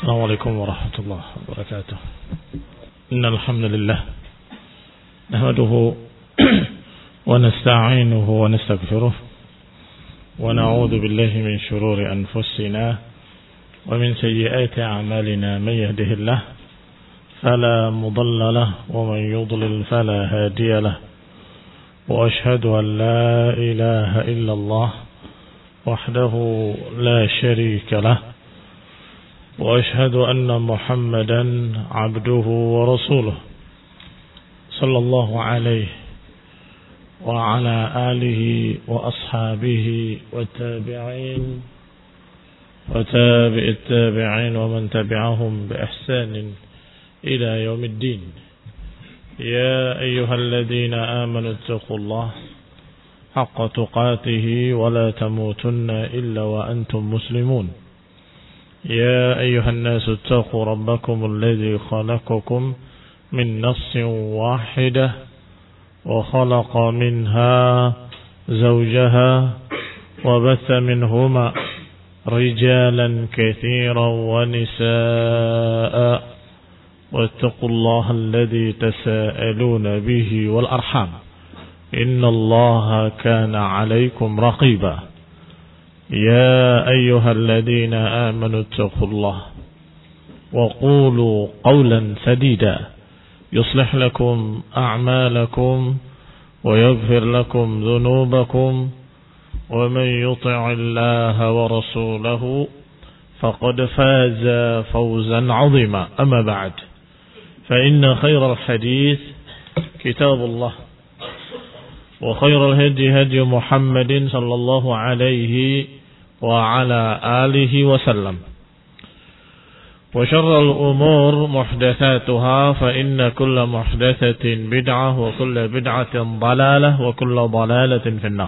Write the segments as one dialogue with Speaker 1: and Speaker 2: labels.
Speaker 1: السلام عليكم ورحمة الله وبركاته. إن الحمد لله نحمده ونستعينه ونستغفره ونعوذ بالله من شرور أنفسنا ومن سيئات أعمالنا. من يهده الله فلا مضل له ومن يضلل فلا هادي له. وأشهد أن لا إله إلا الله وحده لا شريك له. وأشهد أن محمدا عبده ورسوله صلى الله عليه وعلى آله وأصحابه والتابعين وتابع التابعين ومن تبعهم بإحسان إلى يوم الدين. يا أيها الذين آمنوا اتقوا الله حق تقاته ولا تموتن إلا وأنتم مسلمون. يا أيها الناس اتقوا ربكم الذي خلقكم من نفس واحدة وخلق منها زوجها وبث منهما رجالا كثيرا ونساء واتقوا الله الذي تساءلون به والأرحام إن الله كان عليكم رقيبا. يا أيها الذين آمنوا اتقوا الله وقولوا قولا سديدا يصلح لكم أعمالكم ويغفر لكم ذنوبكم ومن يطع الله ورسوله فقد فاز فوزا عظيما. أما بعد فإن خير الحديث كتاب الله وخير الهدي هدي محمد صلى الله عليه وعلى آله وسلم وشر الأمور محدثاتها فإن كل محدثة بدعة وكل بدعة ضلالة وكل ضلالة في النار.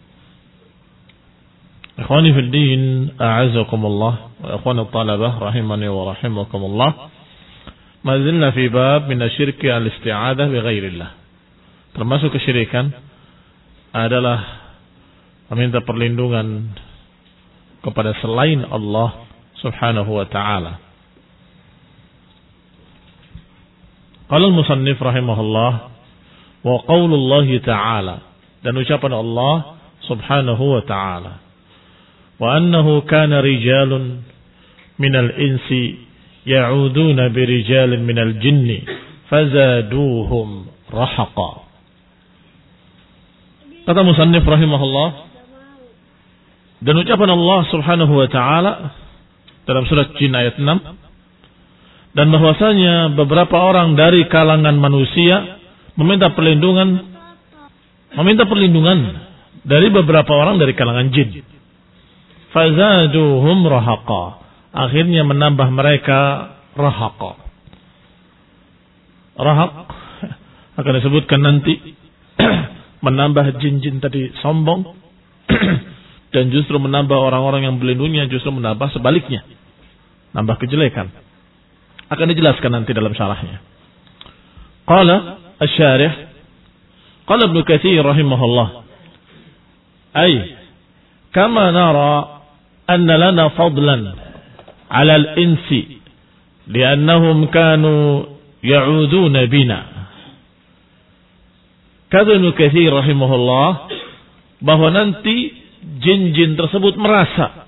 Speaker 1: إخواني في الدين أعزكم الله وإخواني الطلبة رحمني ورحمكم الله. ما زلنا في باب من الشرك الاستعاذة بغير الله. Termasuk kesyirikan adalah meminta perlindungan kepada selain Allah Subhanahu wa ta'ala. Qala al-musannif rahimahullah wa qaulullahi ta'ala, dan ucapan Allah Subhanahu wa ta'ala, wa annahu kana rijalun minal insi ya'uduna birijalin minal jinni fazaduhum rahaqa. Kata musannif rahimahullah, dan ucapan Allah Subhanahu wa ta'ala dalam surat Jin ayat 6, dan bahwasanya beberapa orang dari kalangan manusia meminta perlindungan dari beberapa orang dari kalangan jin. Fazaduhum rahaqa, akhirnya menambah mereka rahaqa. Rahaq akan disebutkan nanti menambah jin-jin tadi sombong dan justru menambah orang-orang yang berlindungnya justru menambah sebaliknya, nambah kejelekan. Akan dijelaskan nanti dalam syarahnya. Qala asy-syarih, qala Ibnu Katsir rahimahullah, ay kama nara anna lana fadlan 'ala al-insi li'annahum kanu ya'uduna bina. Kata Ibnu Katsir rahimahullah bahwa nanti jin-jin tersebut merasa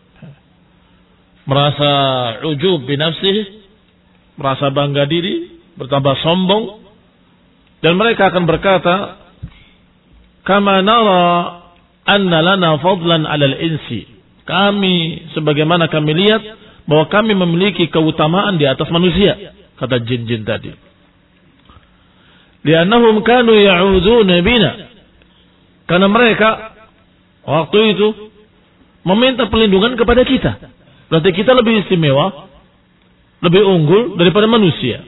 Speaker 1: ujub binafsih, merasa bangga diri, bertambah sombong, dan mereka akan berkata, kama nara anna lana fadlan 'alal insi, kami sebagaimana kami lihat bahwa kami memiliki keutamaan di atas manusia, kata jin-jin tadi. Li'annahum kanu ya'uduna bina, karena mereka waktu itu meminta perlindungan kepada kita. Berarti kita lebih istimewa, lebih unggul daripada manusia.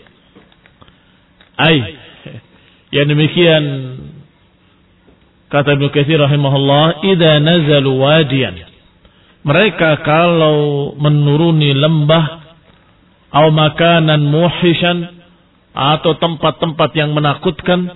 Speaker 1: Yang demikian kata Ibnu Katsir rahimahullah, idza nazalu wadiyan, mereka kalau menuruni lembah atau makanan muhishan, atau tempat-tempat yang menakutkan,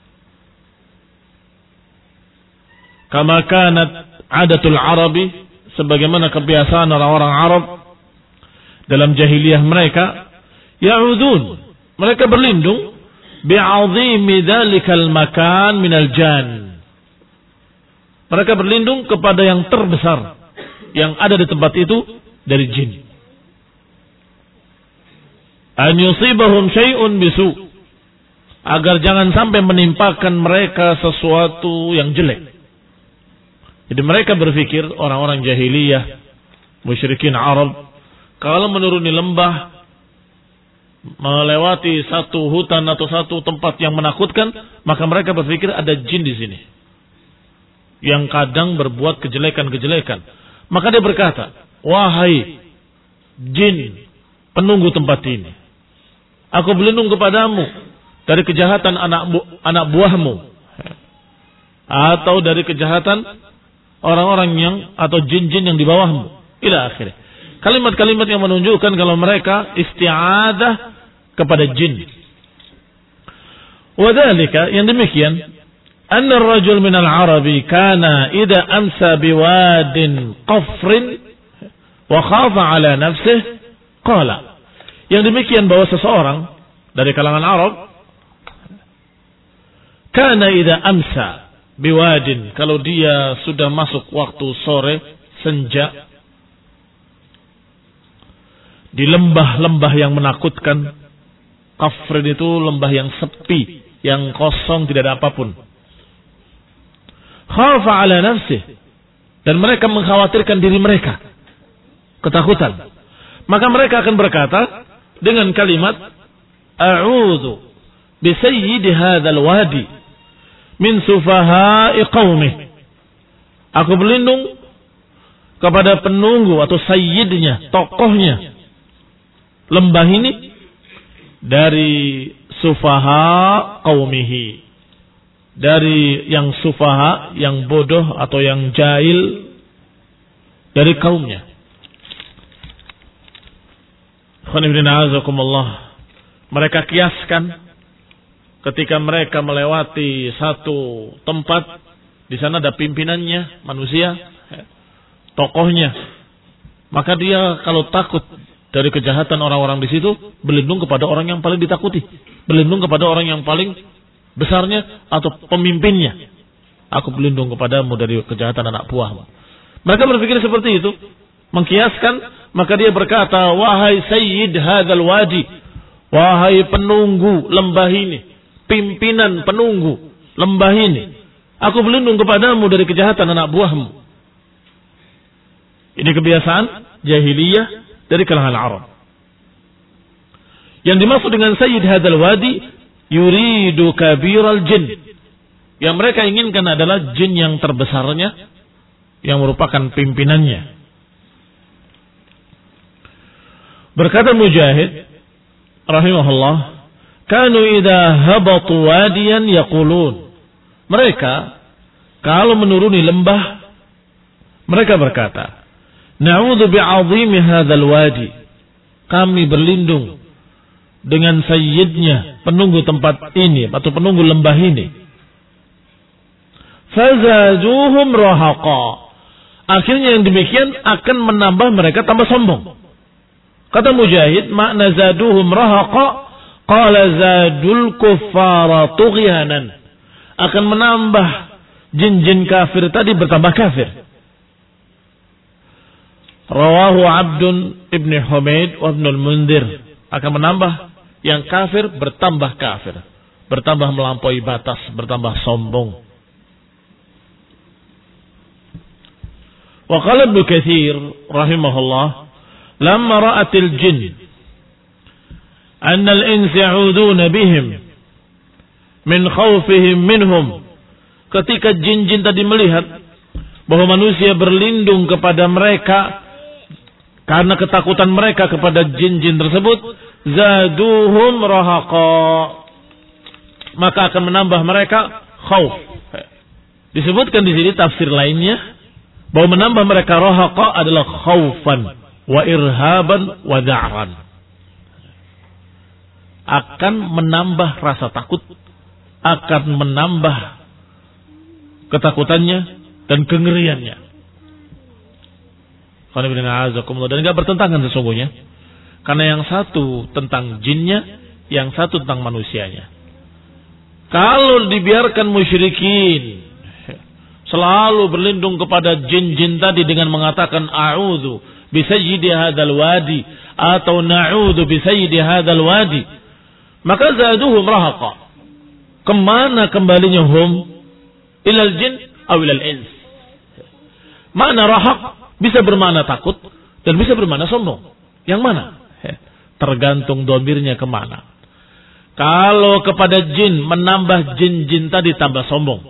Speaker 1: kama kanat adatul arabi, sebagaimana kebiasaan orang-orang Arab dalam jahiliyah mereka, ya'udun, mereka berlindung bi'azimi dzalikal makan minal jan. Mereka berlindung kepada yang terbesar yang ada di tempat itu dari jin. An yusibahum syai'un bisu, agar jangan sampai menimpakan mereka sesuatu yang jelek. Jadi mereka berpikir, orang-orang jahiliyah, musyrikin Arab, kalau menuruni lembah, melewati satu hutan atau satu tempat yang menakutkan, maka mereka berpikir ada jin di sini yang kadang berbuat kejelekan-kejelekan. Maka dia berkata, wahai jin penunggu tempat ini, aku berlindung kepadamu dari kejahatan anak buahmu, atau dari kejahatan orang-orang yang atau jin-jin yang di bawahmu, ila akhirnya. Kalimat-kalimat yang menunjukkan kalau mereka isti'adah kepada jin. Wadhalika, yang demikian, anna ar-rajul minal Arabi kana idza amsa biwadin qafrin wa khafa ala nafsihi qala. Yang demikian bahwa seseorang dari kalangan Arab kana idza amsa biwadin, kalau dia sudah masuk waktu sore senja di lembah-lembah yang menakutkan. Qafrin itu lembah yang sepi, yang kosong, tidak ada apapun. Khafa ala nafsih, dan mereka mengkhawatirkan diri mereka, ketakutan. Maka mereka akan berkata dengan kalimat, a'udzu bi sayyidi hadzal wadi min sufaha'i qaumih. Aku berlindung kepada penunggu atau sayyidnya, tokohnya lembah ini dari sufaha qaumihi, dari yang sufaha, yang bodoh atau yang jahil dari kaumnya. Mereka kiaskan ketika mereka melewati satu tempat, di sana ada pimpinannya, manusia, tokohnya. Maka dia kalau takut dari kejahatan orang-orang di situ, berlindung kepada orang yang paling ditakuti, berlindung kepada orang yang paling besarnya atau pemimpinnya. Aku berlindung kepadamu dari kejahatan anak buahmu. Mereka berpikir seperti itu, mengkiaskan. Maka dia berkata, wahai sayyid hadzal wadi, wahai penunggu lembah ini, pimpinan penunggu lembah ini, aku berlindung kepadamu dari kejahatan anak buahmu. Ini kebiasaan jahiliyah dari kalangan Arab. Yang dimaksud dengan sayyid hadzal wadi, yuridu kabiral jin. Yang mereka inginkan adalah jin yang terbesarnya, yang merupakan pimpinannya. Berkata Mujahid rahimahullah, kanu idza habatu wadiyan yaqulun. Mereka kalau menuruni lembah, mereka berkata, na'udzu bi'azimi hadzal wadi. Kami berlindung dengan sayyidnya, penunggu tempat ini atau penunggu lembah ini. Fazaduhum rahaqa. Akhirnya yang demikian akan menambah mereka tambah sombong. Kata Mujahid, makna zaduhum rahaqa, qala zadul kuffara tughyanan. Akan menambah jin-jin kafir tadi bertambah kafir. Rawahu Abdun ibn Humaid wa ibn al-Mundhir. Akan menambah yang kafir bertambah kafir, bertambah melampaui batas, bertambah sombong. Wa qala Ibnu Katsir rahimahullah, lamma ra'atil jin anna al-insa ya'uduna bihim min khawfihim minhum. Ketika jin-jin tadi melihat bahwa manusia berlindung kepada mereka karena ketakutan mereka kepada jin-jin tersebut, zaduhum rahaqa, maka akan menambah mereka khauf. Disebutkan di sini tafsir lainnya bahwa menambah mereka rahaqa adalah khaufan wa irhaban wa da'ran. Akan menambah rasa takut, akan menambah ketakutannya dan kengeriannya. Dan enggak bertentangan sesungguhnya. Karena yang satu tentang jinnya, yang satu tentang manusianya. Kalau dibiarkan musyrikin selalu berlindung kepada jin-jin tadi dengan mengatakan a'udzu bi sayyidi hadzal wadi atau na'udzu bi sayyidi hadzal wadi, maka zaduhum rahaqa. Kemana kembalinya hum? Ilal jin aw ilal ins. Makna rahaq bisa bermakna takut dan bisa bermakna sombong. Yang mana? Tergantung domirnya kemana. Kalau kepada jin, menambah jin-jin tadi tambah sombong.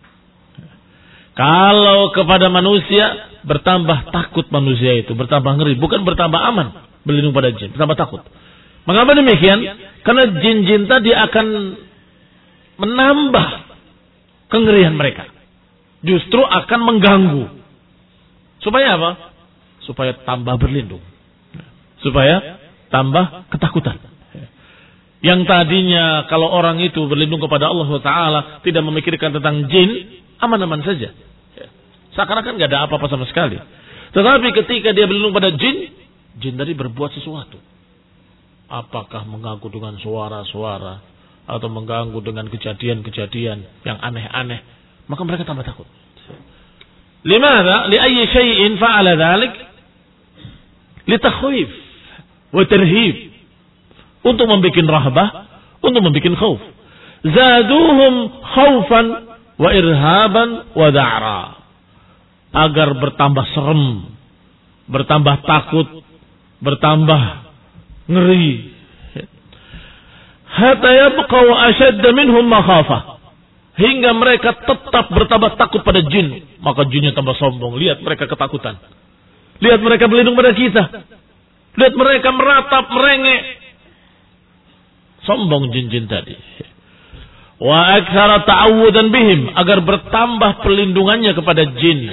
Speaker 1: Kalau kepada manusia, bertambah takut manusia itu, bertambah ngeri. Bukan bertambah aman, berlindung pada jin, bertambah takut. Mengapa demikian? Karena jin-jin tadi akan menambah kengerian mereka. Justru akan mengganggu. Supaya apa? Supaya tambah berlindung. Supaya tambah ketakutan. Yang tadinya kalau orang itu berlindung kepada Allah Ta'ala, tidak memikirkan tentang jin, aman-aman saja. Seakan-akan gak ada apa-apa sama sekali. Tetapi ketika dia berlindung pada jin, jin tadi berbuat sesuatu. Apakah mengganggu dengan suara-suara, atau mengganggu dengan kejadian-kejadian yang aneh-aneh, maka mereka tambah takut. Limadha? Li'ayyi syai'in fa'ala dhalik? Litakhwif wa tarhib. Untuk membuat rahbah, untuk membuat khauf. Zaduhum khaufan wa irhaban wa da'ra. Agar bertambah serem, bertambah takut, bertambah ngeri. Hatta yabqaw ashadda minhum makhafah. Hingga mereka tetap bertambah takut pada jin. Maka jinnya tambah sombong. Lihat mereka ketakutan. Lihat mereka berlindung pada kita. Lihat mereka meratap, merengek. Sombong jin-jin tadi. Wa aktsara ta'awudan bihim, agar bertambah perlindungannya kepada jin.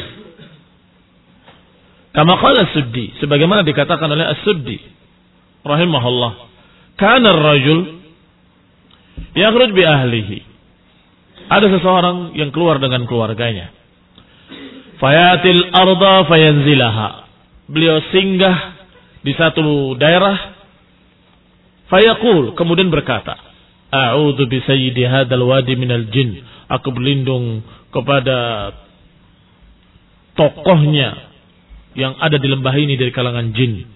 Speaker 1: Kama qala As-Suddi, sebagaimana dikatakan oleh As-Suddi rahimahullah, kana ar-rajul yakhruj bi ahlihi. Ada seseorang yang keluar dengan keluarganya. Fayatil arda fayanzilaha. Beliau singgah di satu daerah. Fayaqul, kemudian berkata, a'udzu bi sayyidi hadzal wadi minal jin. Aku berlindung kepada tokohnya yang ada di lembah ini dari kalangan jin.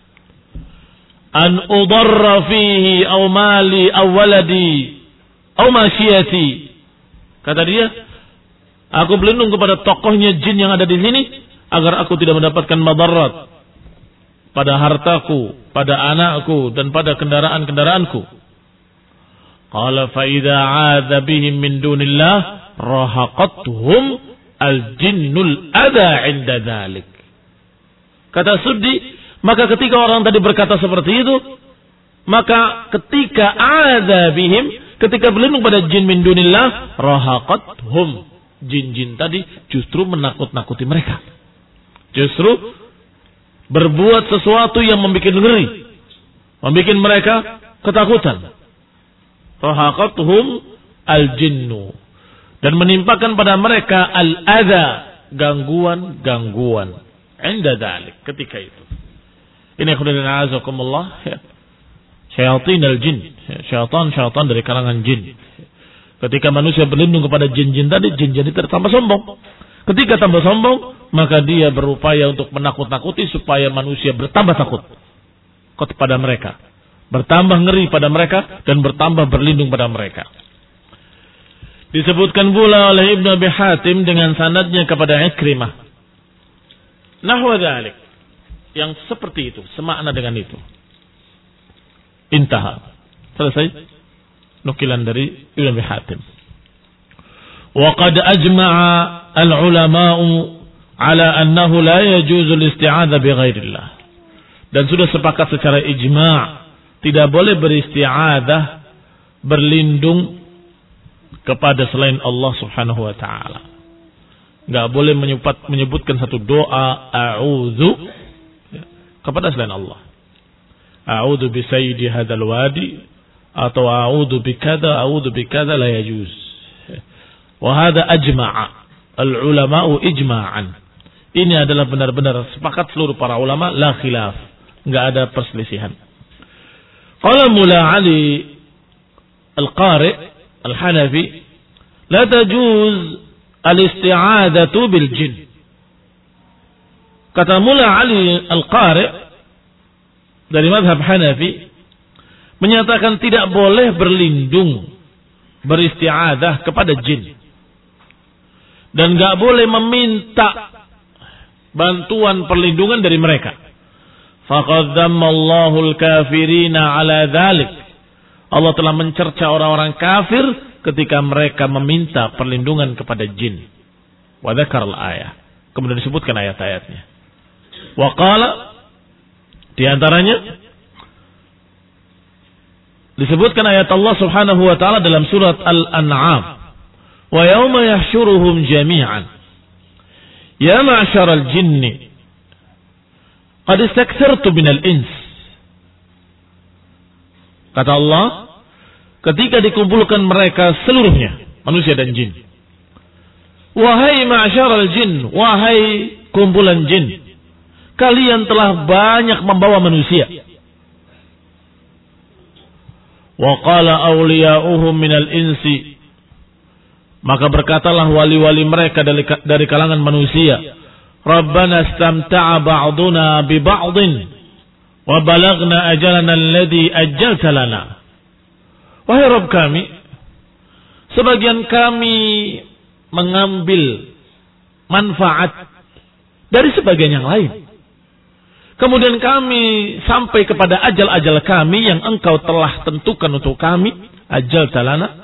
Speaker 1: An udarra fihi aw mali aw waladi aw masyiyati. Kata dia, aku berlindung kepada tokohnya jin yang ada di sini agar aku tidak mendapatkan madarat pada hartaku, pada anakku, dan pada kendaraan-kendaraanku. Qala fa idza 'adza bihim min dunillah rahaqatuhum al-jinnul adha 'inda dzalik. Kata Suddi, maka ketika orang tadi berkata seperti itu, maka ketika 'adza bihim, ketika berlindung pada jin min dunillah, rahaqatuhum, jin-jin tadi justru menakut-nakuti mereka. Justru berbuat sesuatu yang membuat ngeri, membuat mereka ketakutan. Rahaqatuhum al-jinnu, dan menimpakan pada mereka al-adha, gangguan-gangguan. Inda dzalik, ketika itu. Ini khudana azakumullah, syaitan al-jin, syaitan dari kalangan jin. Ketika manusia berlindung kepada jin-jin tadi, jin-jin itu tambah sombong. Ketika tambah sombong, maka dia berupaya untuk menakut-nakuti supaya manusia bertambah takut kepada mereka, bertambah ngeri pada mereka, dan bertambah berlindung pada mereka. Disebutkan pula oleh Ibnu Abi Hatim dengan sanadnya kepada Ikrimah, nahwa dzalik, yang seperti itu, semakna dengan itu. Intaha, selesai nukilan dari Ibnu Abi Hatim. Wa qad ajma'a al-ulama'u ala annahu la yajuzu al-isti'adzah bi ghairillah. Dan sudah sepakat secara ijma', tidak boleh beristi'adzah, berlindung kepada selain Allah Subhanahu wa taala. Enggak boleh menyebutkan satu doa a'udzu kepada selain Allah. A'udzu bi sayyidi hadzal wadi atau a'udzu bi kadza la yajuz. Wa hadha ajma'a al-ulama'u ijma'an. Ini adalah benar-benar sepakat seluruh para ulama, la khilaf, enggak ada perselisihan. Qala Mula Ali Al-Qari Al-Hanafi, la tajuz al-isti'adatu bil jin. Kata Mula Ali Al-Qari dari mazhab Hanafi, menyatakan tidak boleh berlindung, beristi'adah kepada jin. Dan enggak boleh meminta bantuan perlindungan dari mereka. Faqad dzammallahu al-kafirina ala dzalik. Allah telah mencerca orang-orang kafir ketika mereka meminta perlindungan kepada jin. Wa dzakara al-ayah. Kemudian disebutkan ayat-ayatnya. Wa qala, di antaranya disebutkan ayat Allah Subhanahu wa taala dalam surat Al-An'am. Wa yauma yahsyuruhum jami'an. Ya ma'syaral jinni qad istakthartu minal ins. Kata Allah, ketika dikumpulkan mereka seluruhnya, manusia dan jin. Wahai ma'syaral jin, wahai kumpulan jin, kalian telah banyak membawa manusia. Wa qala awliya'uhum minal insi, maka berkatalah wali-wali mereka dari kalangan manusia, Rabbana istamta'a ba'duna bi ba'din wa balagna ajalana alladhi ajjalta lana. Wahai Rabb kami, sebagian kami mengambil manfaat dari sebagian yang lain. Kemudian kami sampai kepada ajal-ajal kami yang engkau telah tentukan untuk kami, ajjalta lana.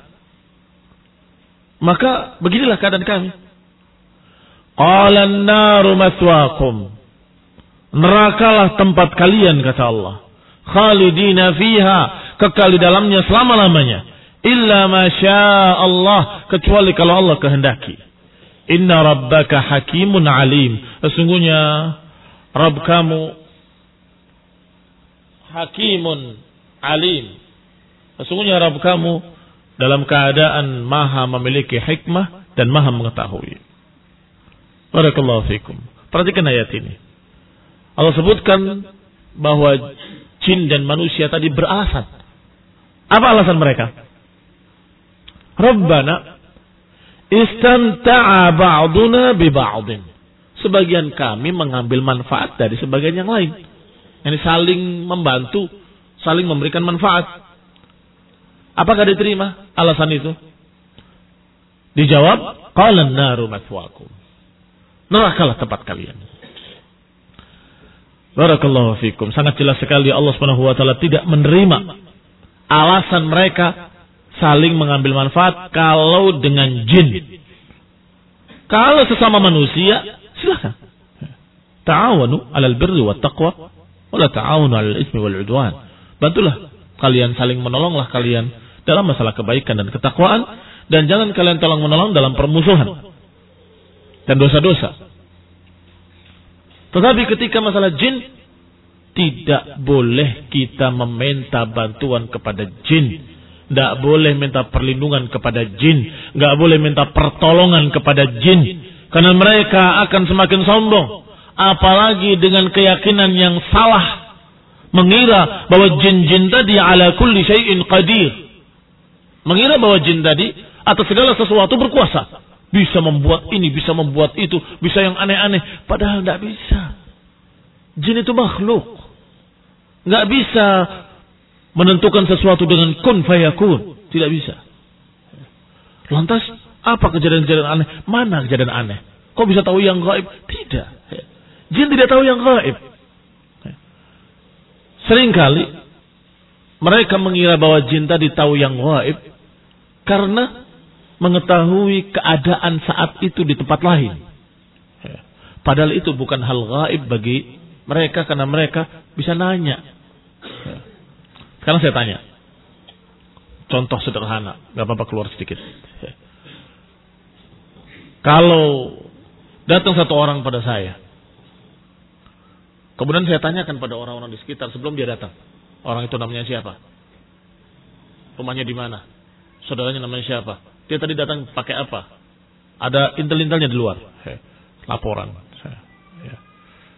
Speaker 1: Maka beginilah keadaan kami. Qala an-naru maswaakum. Nerakalah tempat kalian, kata Allah. Khalidina fiha, kekal di dalamnya selama-lamanya. Illa ma syaa Allah, kecuali kalau Allah kehendaki. Inna rabbaka hakimun alim. Sesungguhnya Rabb kamu hakimun alim. Sesungguhnya Rabb kamu dalam keadaan maha memiliki hikmah dan maha mengetahui. Barakallahu fikum. Perhatikan ayat ini. Allah sebutkan bahwa jin dan manusia tadi beralasan. Apa alasan mereka? Rabbana istamta'a ba'duna bi ba'din. Sebagian kami mengambil manfaat dari sebagian yang lain. Ini saling membantu, saling memberikan manfaat. Apakah diterima alasan itu? Dijawab, qala an-naru mathwaakum. Nerakalah tempat kalian. Barakallahu fikum. Sangat jelas sekali Allah Subhanahu wa taala tidak menerima alasan mereka saling mengambil manfaat kalau dengan jin. Kalau sesama manusia, silakan. Ta'awanu 'alal birri wat taqwa wa la ta'awanu 'alal itsmi wal 'udwan. Bantulah kalian, saling menolonglah kalian dalam masalah kebaikan dan ketakwaan, dan jangan kalian tolong-menolong dalam permusuhan dan dosa-dosa. Tetapi ketika masalah jin, tidak boleh kita meminta bantuan kepada jin, tidak boleh minta perlindungan kepada jin, tidak boleh minta pertolongan kepada jin, karena mereka akan semakin sombong, apalagi dengan keyakinan yang salah, mengira bahwa jin-jin tadi ala kulli syai'in qadir. Mengira bahwa jin tadi atas segala sesuatu berkuasa. Bisa membuat ini, bisa membuat itu, bisa yang aneh-aneh. Padahal tidak bisa. Jin itu makhluk. Nggak bisa menentukan sesuatu dengan kun fayakun. Tidak bisa. Lantas, apa kejadian-kejadian aneh? Mana kejadian aneh? Kok bisa tahu yang gaib? Tidak. Jin tidak tahu yang gaib. Seringkali mereka mengira bahwa jin tadi tahu yang gaib karena mengetahui keadaan saat itu di tempat lain. Padahal itu bukan hal gaib bagi mereka, karena mereka bisa nanya. Sekarang saya tanya, contoh sederhana, gak apa-apa keluar sedikit. Kalau datang satu orang pada saya, kemudian saya tanyakan pada orang-orang di sekitar sebelum dia datang, orang itu namanya siapa? Rumahnya di mana? Saudaranya namanya siapa? Dia tadi datang pakai apa? Ada intel-intelnya di luar. Laporan.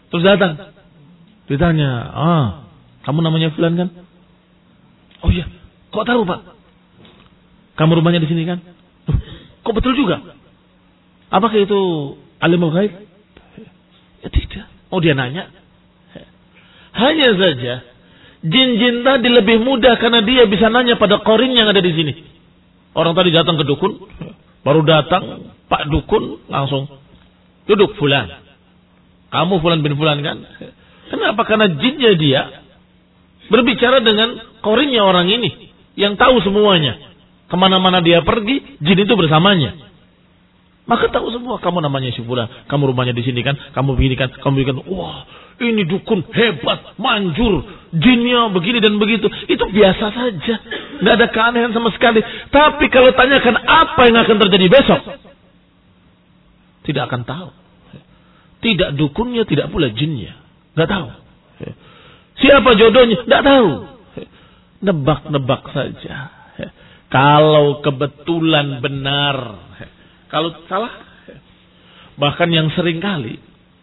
Speaker 1: Terus datang. Ditanya, kamu namanya Fulan kan? Oh iya, kok tahu Pak? Kamu rumahnya di sini kan? Kok betul juga? Apakah itu alimul ghaib? Ya tidak. Oh dia nanya. Hanya saja jin-jin tadi lebih mudah karena dia bisa nanya pada korin yang ada di sini. Orang tadi datang ke dukun, baru datang Pak Dukun langsung duduk Fulan. Kamu Fulan bin Fulan kan? Kenapa? Karena jinnya dia berbicara dengan korinnya orang ini yang tahu semuanya. Kemana-mana dia pergi, jin itu bersamanya. Maka tahu semua, kamu namanya si Fulan, kamu rumahnya di sini kan, kamu begini kan, kamu begini kan. Wah, ini dukun hebat, manjur, jinnya begini dan begitu. Itu biasa saja, nggak ada keanehan sama sekali. Tapi kalau tanyakan apa yang akan terjadi besok, tidak akan tahu. Tidak dukunnya, tidak pula jinnya. Nggak tahu. Siapa jodohnya? Nggak tahu. Nebak-nebak saja. Kalau kebetulan benar. Kalau salah. Bahkan yang sering kali.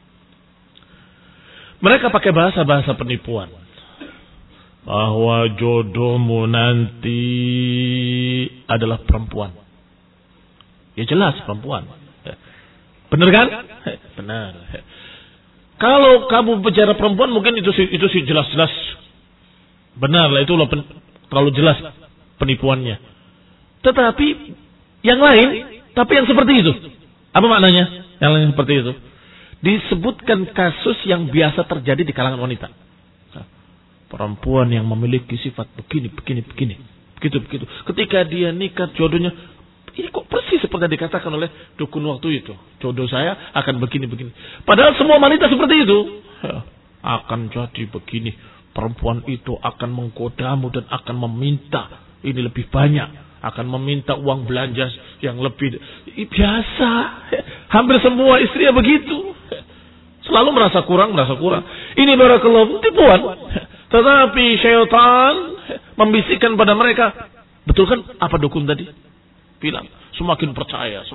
Speaker 1: Mereka pakai bahasa-bahasa penipuan. Bahwa jodohmu nanti adalah perempuan. Ya jelas perempuan. Benar kan? Benar. Kalau kamu bicara perempuan mungkin itu sih jelas-jelas benar lah, itu terlalu jelas penipuannya. Tetapi yang lain, tapi yang seperti itu. Apa maknanya? Yang lain seperti itu. Disebutkan kasus yang biasa terjadi di kalangan wanita. Perempuan yang memiliki sifat begini. Begitu. Ketika dia nikah jodohnya, ini kok persis seperti yang dikatakan oleh dukun waktu itu. Jodoh saya akan begini. Padahal semua wanita seperti itu. Akan jadi begini. Perempuan itu akan menggodamu dan akan meminta ini lebih banyak. Akan meminta uang belanja yang lebih. Biasa. Hampir semua istrinya begitu. Selalu merasa kurang. Ini barakallahu tipuan. Tetapi syaitan membisikkan pada mereka. Betul kan apa dukun tadi? Bilang, semakin percaya.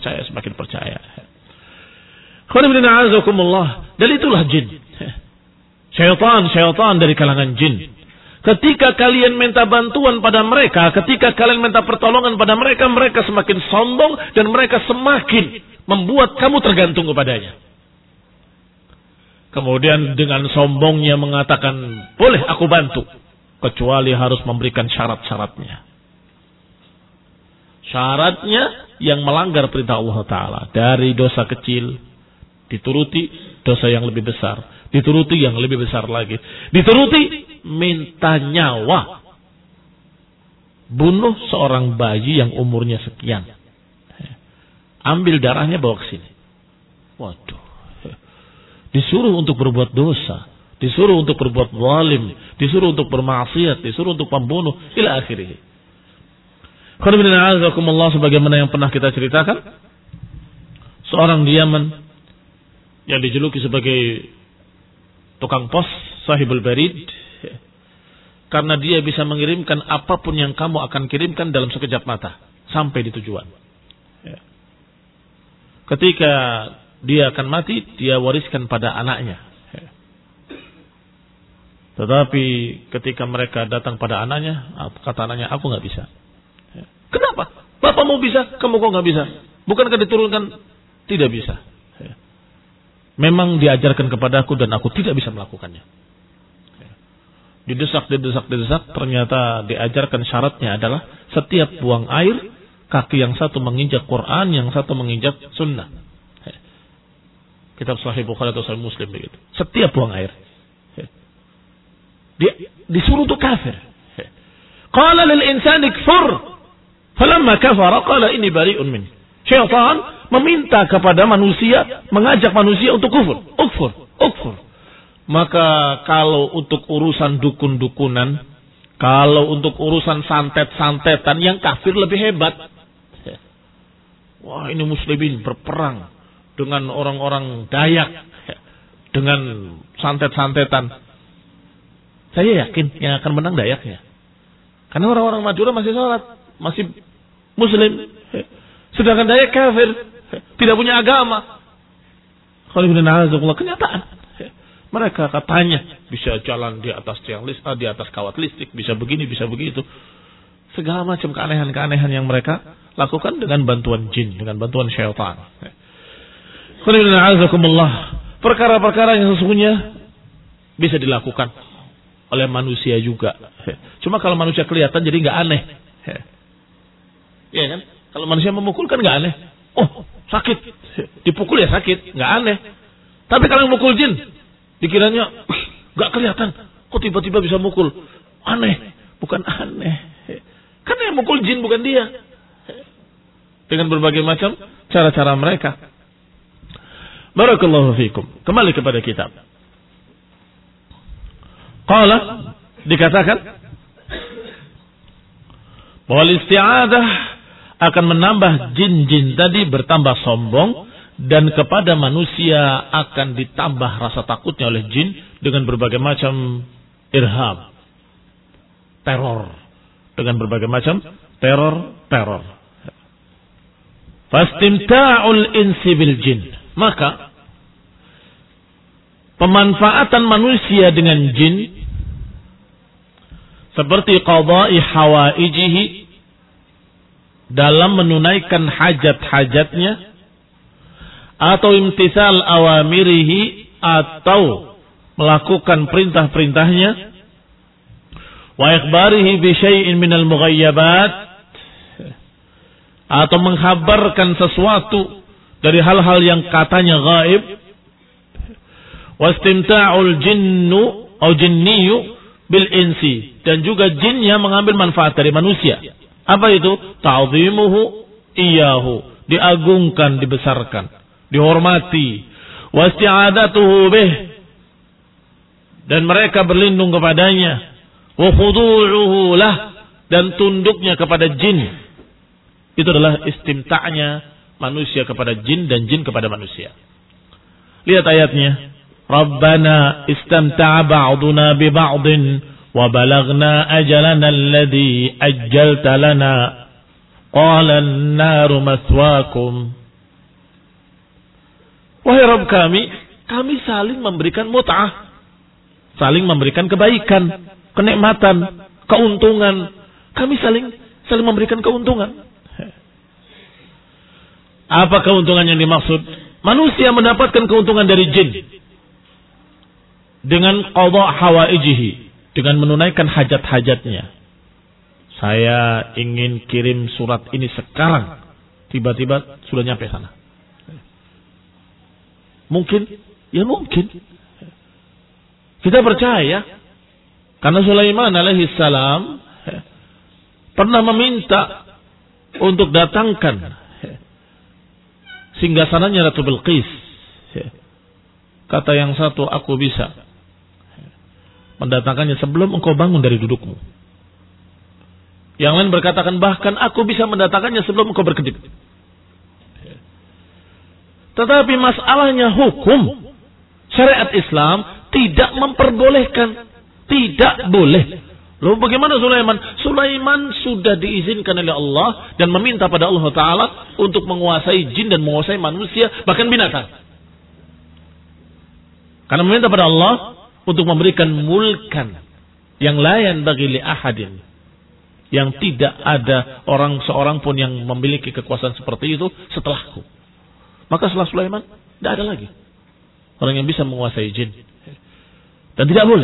Speaker 1: Dan itulah jin. Syaitan dari kalangan jin. Ketika kalian minta bantuan pada mereka, ketika kalian minta pertolongan pada mereka, mereka semakin sombong dan mereka semakin membuat kamu tergantung kepadanya. Kemudian dengan sombongnya mengatakan, boleh aku bantu, kecuali harus memberikan syarat-syaratnya. Syaratnya yang melanggar perintah Allah Ta'ala. Dari dosa kecil, dituruti dosa yang lebih besar. Dituruti yang lebih besar lagi. Dituruti minta nyawa. Bunuh seorang bayi yang umurnya sekian. Ambil darahnya bawa ke sini. Waduh. Disuruh untuk berbuat dosa. Disuruh untuk berbuat zalim. Disuruh untuk bermaksiat. Disuruh untuk pembunuh. Ila akhirih. Sebagaimana yang pernah kita ceritakan, seorang di Yaman yang dijuluki sebagai tukang pos, sahibul barid, karena dia bisa mengirimkan apapun yang kamu akan kirimkan dalam sekejap mata sampai di tujuan. Ketika dia akan mati, dia wariskan pada anaknya. Tetapi ketika mereka datang pada anaknya, kata anaknya, aku nggak bisa. Kenapa? Bapakmu bisa, kamu kok nggak bisa? Bukankah diturunkan? Tidak bisa. Memang diajarkan kepadaku dan aku tidak bisa melakukannya. Didesak. Ternyata diajarkan syaratnya adalah setiap buang air, kaki yang satu menginjak Quran, yang satu menginjak Sunnah. Kitab Sahih Bukhari atau Sahih Muslim begitu. Setiap buang air. Disuruh untuk kafir. Qala lil insani kfur. Falamma kafara qala inni bari'un min. Syaitan meminta kepada manusia, mengajak manusia untuk kufur. Maka kalau untuk urusan dukun-dukunan, kalau untuk urusan santet-santetan, yang kafir lebih hebat. Wah, ini muslimin berperang dengan orang-orang Dayak, dengan santet-santetan. Saya yakin yang akan menang Dayaknya. Karena orang-orang Madura masih sholat, masih Muslim, sedangkan Dayak kafir, tidak punya agama. Kenyataan. Mereka katanya bisa jalan di atas tiang listrik, di atas kawat listrik, bisa begini, bisa begitu. Segala macam keanehan-keanehan yang mereka lakukan dengan bantuan jin, dengan bantuan syaitan. Perkara-perkara yang sesungguhnya bisa dilakukan oleh manusia juga. Cuma kalau manusia kelihatan jadi nggak aneh. Iya kan? Kalau manusia memukul kan nggak aneh. Oh, sakit. Dipukul ya sakit, nggak aneh. Tapi kalau yang mukul jin, dikiranya nggak kelihatan. Kok tiba-tiba bisa mukul? Aneh. Bukan aneh. Karena yang mukul jin bukan dia. Dengan berbagai macam cara-cara mereka. Barakallahu fikum. Kembali kepada kitab. Qala, dikatakan bahwa isti'adah akan menambah jin-jin tadi bertambah sombong, dan kepada manusia akan ditambah rasa takutnya oleh jin dengan berbagai macam irhab, teror, dengan berbagai macam teror. Fastimta'ul insi bil jin, maka pemanfaatan manusia dengan jin seperti qada'i hawaijihi, dalam menunaikan hajat-hajatnya, atau imtisal awamirihi, atau melakukan perintah-perintahnya, wa ikhbarihi bi syai'in minal mughayyabat, atau menghabarkan sesuatu dari hal-hal yang katanya gaib, wastimta'ul jinnu atau jinniyu bil insi, dan juga jinnya mengambil manfaat dari manusia. Apa itu? Ta'zimuhu iyahu, diagungkan, dibesarkan, dihormati. Wasti'adatuhu bih, dan mereka berlindung kepadanya. Wa khudu'uhu lah, dan tunduknya kepada jin. Itu adalah istimta'nya manusia kepada jin dan jin kepada manusia. Lihat ayatnya. Rabbana istamta'a ba'duna bi ba'din wa balagna ajalana alladhi ajjalta lana qala an-naru maswaakum. Wahai Rabb kami saling memberikan mut'ah, saling memberikan kebaikan, kenikmatan, keuntungan. Kami saling memberikan keuntungan. Apa keuntungan yang dimaksud? Manusia mendapatkan keuntungan dari jin dengan qada hawaijihi, dengan menunaikan hajat-hajatnya. Saya ingin kirim surat ini sekarang, tiba-tiba sudah nyampe sana. Mungkin? Ya mungkin. Kita percaya, karena Sulaiman alaihi salam pernah meminta untuk datangkan singgasananya Ratu Bilqis. Kata yang satu, aku bisa mendatangkannya sebelum engkau bangun dari dudukmu. Yang lain berkatakan, bahkan aku bisa mendatangkannya sebelum engkau berkedip. Tetapi masalahnya hukum syariat Islam tidak memperbolehkan, tidak boleh. Lalu bagaimana Sulaiman? Sulaiman sudah diizinkan oleh Allah dan meminta pada Allah Ta'ala untuk menguasai jin dan menguasai manusia, bahkan binatang. Karena meminta pada Allah untuk memberikan mulkan yang layan bagi li ahadin, yang tidak ada seorang pun yang memiliki kekuasaan seperti itu setelahku. Maka setelah Sulaiman tidak ada lagi orang yang bisa menguasai jin, dan tidak boleh.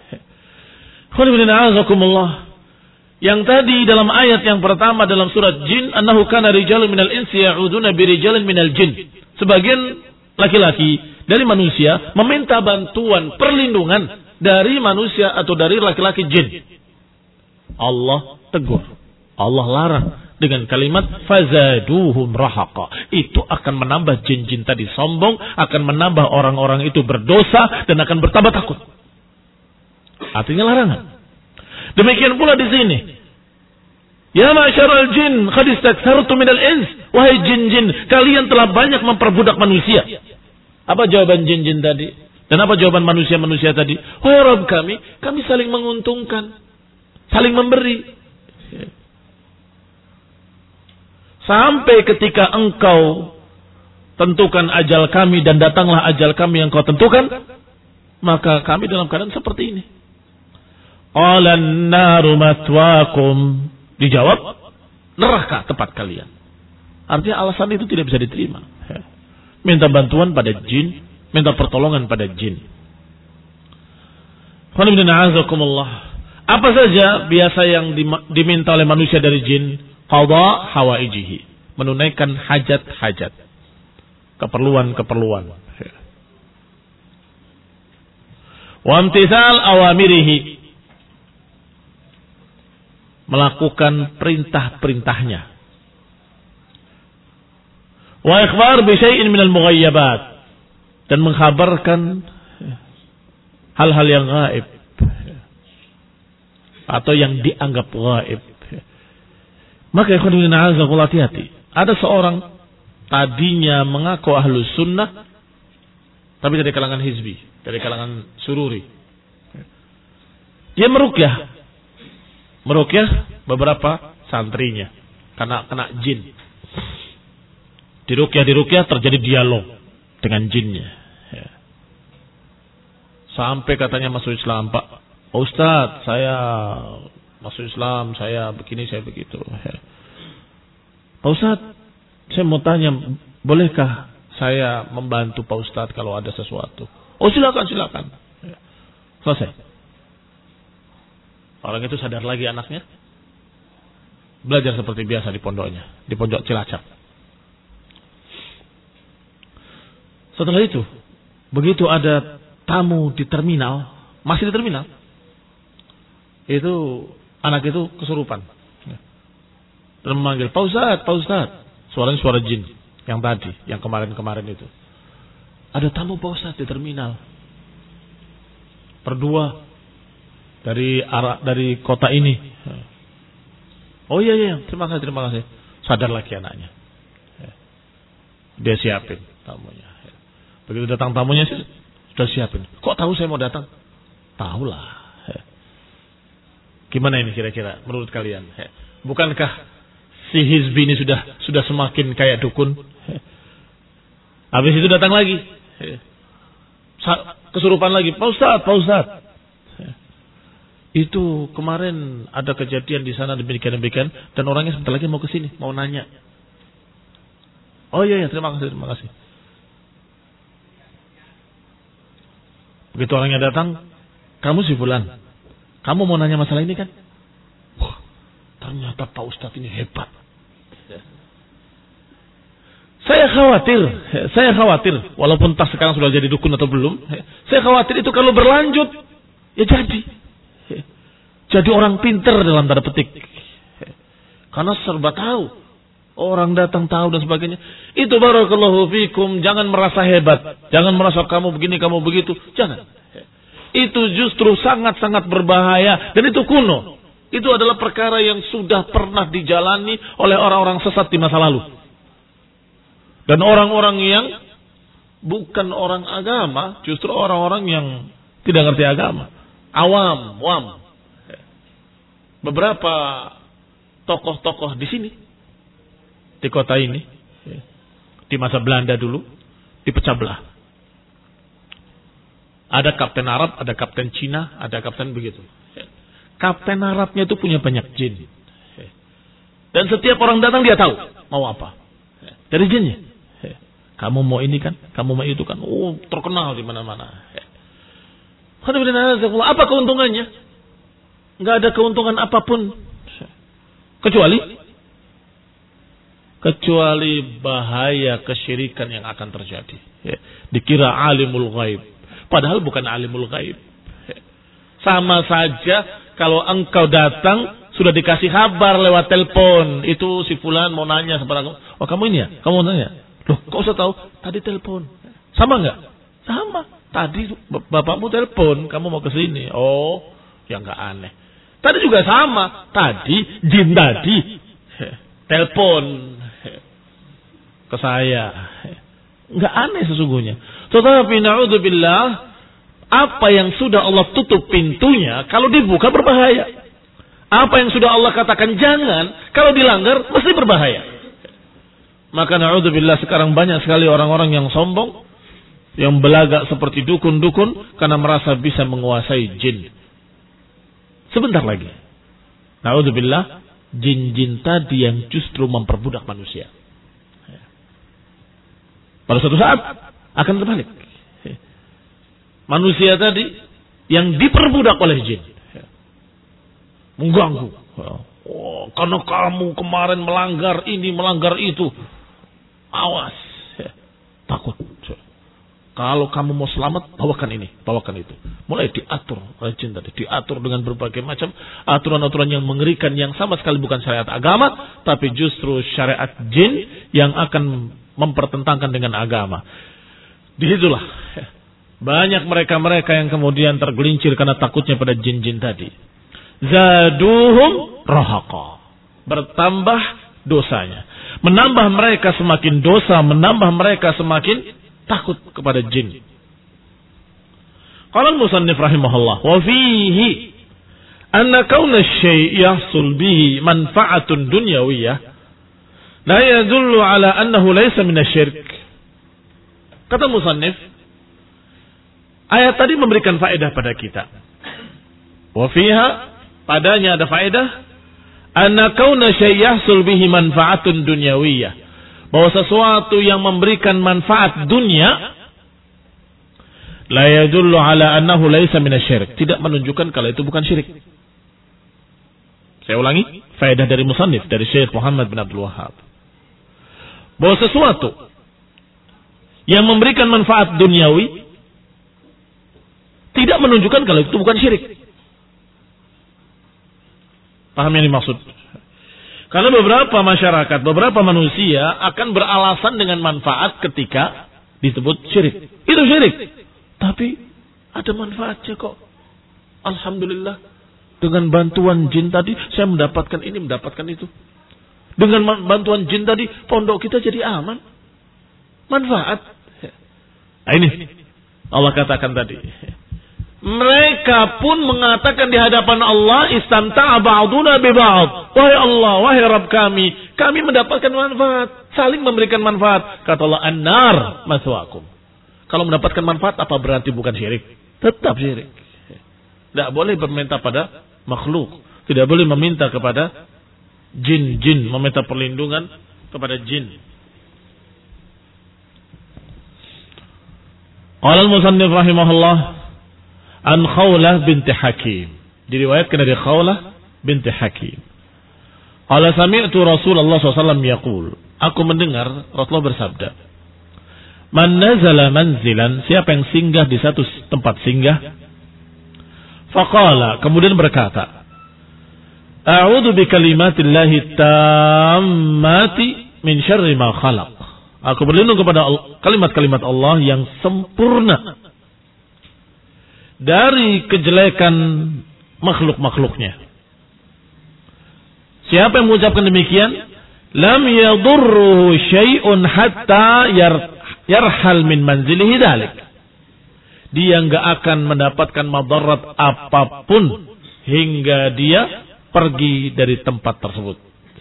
Speaker 1: Yang tadi dalam ayat yang pertama dalam surat Jin, annahu kana rijalun minal insi ya'uduna birijalin minal jin. Sebagian laki-laki dari manusia meminta bantuan, perlindungan dari manusia atau dari laki-laki jin. Allah tegur, Allah larang dengan kalimat fazaduhum rahaqa. Itu akan menambah jin-jin tadi sombong, akan menambah orang-orang itu berdosa dan akan bertambah takut. Artinya larangan. Demikian pula di sini. Ya ma'syaral jin, qad istakthartum minal ins. Wahai jin-jin, kalian telah banyak memperbudak manusia. Apa jawaban jin-jin tadi? Dan apa jawaban manusia-manusia tadi? Wahai Rabb kami saling menguntungkan, saling memberi. Sampai ketika engkau tentukan ajal kami dan datanglah ajal kami yang kau tentukan, maka kami dalam keadaan seperti ini. Qalan naru matwaakum. Dijawab, neraka tempat kalian. Artinya alasan itu tidak bisa diterima. Minta bantuan pada jin, minta pertolongan pada jin. Apa saja biasa yang diminta oleh manusia dari jin? Qadha hawaijihi, menunaikan hajat-hajat, keperluan-keperluan. Wa imtithal awamirihi, melakukan perintah-perintahnya. Wa ikhbar bi syai'in minal mughayyabat, dan mengkhabarkan hal-hal yang gaib atau yang dianggap gaib. Maka ikhwan a'azakumullah, hati-hati. Ada seorang tadinya mengaku ahlus sunnah tapi dari kalangan hizbi, dari kalangan sururi. Dia meruqyah beberapa santrinya karena kena jin. Diruqyah terjadi dialog dengan jinnya. Sampai katanya masuk Islam, Pak Ustadz, saya masuk Islam, saya begini, saya begitu. Pak Ustadz, saya mau tanya, bolehkah saya membantu Pak Ustadz kalau ada sesuatu? Oh silakan. Selesai. Orang itu sadar lagi anaknya, belajar seperti biasa di pondoknya, di pondok Cilacap. Setelah itu, begitu ada tamu di terminal, masih di terminal, itu anak itu kesurupan dan memanggil, Pak Ustadz. Suaranya suara jin yang tadi, yang kemarin itu. Ada tamu Pak Ustadz di terminal, berdua dari kota ini. Oh iya, terima kasih. Sadar lagi anaknya. Dia siapin tamunya. Begitu datang tamunya, sudah siapin. Kok tahu saya mau datang? Tahulah. Gimana ini kira-kira menurut kalian? Bukankah si hizbi ini sudah semakin kayak dukun? Habis itu datang lagi, kesurupan lagi. Pak Ustadz. Itu kemarin ada kejadian di sana demikian dan orangnya sebentar lagi mau ke sini, mau nanya. Oh iya, terima kasih. Begitu orangnya datang, kamu si fulan, kamu mau nanya masalah ini kan? Wah, ternyata Pak Ustadz ini hebat. Saya khawatir, walaupun tak sekarang sudah jadi dukun atau belum, saya khawatir itu kalau berlanjut, ya jadi orang pinter dalam tanda petik. Karena serba tahu. Orang datang tahu dan sebagainya. Itu barakallahu fikum. Jangan merasa hebat. Jangan merasa kamu begini, kamu begitu. Jangan. Itu justru sangat-sangat berbahaya. Dan itu kuno. Itu adalah perkara yang sudah pernah dijalani oleh orang-orang sesat di masa lalu. Dan orang-orang yang bukan orang agama. Justru orang-orang yang tidak ngerti agama. Awam. Beberapa tokoh-tokoh di sini, di kota ini, di masa Belanda dulu, dipecah belah. Ada kapten Arab, ada kapten Cina, ada kapten begitu. Kapten Arabnya itu punya banyak jin. Dan setiap orang datang dia tahu mau apa. Dari jinnya. Kamu mau ini kan, kamu mau itu kan. Oh, terkenal di mana-mana. Apa keuntungannya? Enggak ada keuntungan apapun. Kecuali bahaya kesyirikan yang akan terjadi. Dikira alimul ghaib. Padahal bukan alimul ghaib. Sama saja kalau engkau datang sudah dikasih kabar lewat telepon. Itu si fulan mau nanya kepada kamu. Oh kamu ini ya? Kamu mau nanya? Loh kok usah tahu? Tadi telepon. Sama enggak? Sama. Tadi bapakmu telepon. Kamu mau ke sini. Oh ya enggak aneh. Tadi juga sama. Tadi jin tadi telepon ke saya. Enggak aneh sesungguhnya. Tetapi na'udzubillah, apa yang sudah Allah tutup pintunya, kalau dibuka berbahaya. Apa yang sudah Allah katakan jangan, kalau dilanggar mesti berbahaya. Maka na'udzubillah sekarang banyak sekali orang-orang yang sombong, yang belagak seperti dukun-dukun karena merasa bisa menguasai jin. Sebentar lagi, naudzubillah, jin-jin tadi yang justru memperbudak manusia. Pada suatu saat akan terbalik. Manusia tadi yang diperbudak oleh jin, mengganggu. Oh, karena kamu kemarin melanggar ini, melanggar itu, awas, takut. Kalau kamu mau selamat, bawakan ini, bawakan itu. Mulai diatur oleh jin tadi, diatur dengan berbagai macam aturan-aturan yang mengerikan, yang sama sekali bukan syariat agama, tapi justru syariat jin yang akan mempertentangkan dengan agama. Disitulah banyak mereka-mereka yang kemudian tergelincir karena takutnya pada jin-jin tadi. Zaduhum rahaqa, bertambah dosanya, menambah mereka semakin dosa, menambah mereka semakin takut kepada jin. Qala al-musannif rahimahullah, wa fihi anna kauna asy-syai' yahsul bihi manfa'atun dunyawiyah la yadullu ala annahu laysa min asy-syirk. Kata musannif, ayat tadi memberikan faedah pada kita. Wa fiha, padanya ada faedah, anna kauna syai' yahsul bihi manfa'atun dunyawiyah, bahwa sesuatu yang memberikan manfaat dunia la yadullu ala annahu laisa minasyirik, tidak menunjukkan kalau itu bukan syirik. Saya ulangi, faedah dari musannif, dari Syekh Muhammad bin Abdul Wahhab, bahwa sesuatu yang memberikan manfaat duniawi tidak menunjukkan kalau itu bukan syirik. Paham yang dimaksud? Karena beberapa masyarakat, beberapa manusia akan beralasan dengan manfaat ketika disebut syirik. Itu syirik. Tapi ada manfaatnya kok. Alhamdulillah. Dengan bantuan jin tadi, saya mendapatkan ini, mendapatkan itu. Dengan bantuan jin tadi, pondok kita jadi aman. Manfaat. Nah ini, Allah katakan tadi. Mereka pun mengatakan di hadapan Allah, istamta'a ba'duna bi ba'd. Wahai Allah, wahai Rabb kami mendapatkan manfaat, saling memberikan manfaat. Kata Allah, an-nar maswaakum. Kalau mendapatkan manfaat, apa berarti bukan syirik? Tetap syirik. Tidak boleh meminta pada makhluk, tidak boleh meminta kepada jin-jin, meminta perlindungan kepada jin. Qala al-musannif rahimahullah, an Khawlah binti Hakim, diriwayatkan dari Khawlah binti Hakim. Qala sami'tu Rasulullah SAW yaqul, aku mendengar Rasulullah bersabda, man nazala manzilan, siapa yang singgah di satu tempat singgah, faqala, kemudian berkata, a'udzu bi kalimatillahi tammati min syarri ma khalaq, aku berlindung kepada kalimat-kalimat Allah yang sempurna dari kejelekan makhluk-makhluknya. Siapa yang mengucapkan demikian, lam yadurruhu syai'un hatta yarhal min manzilihi dzalik, dia enggak akan mendapatkan madarat apapun hingga dia pergi dari tempat tersebut.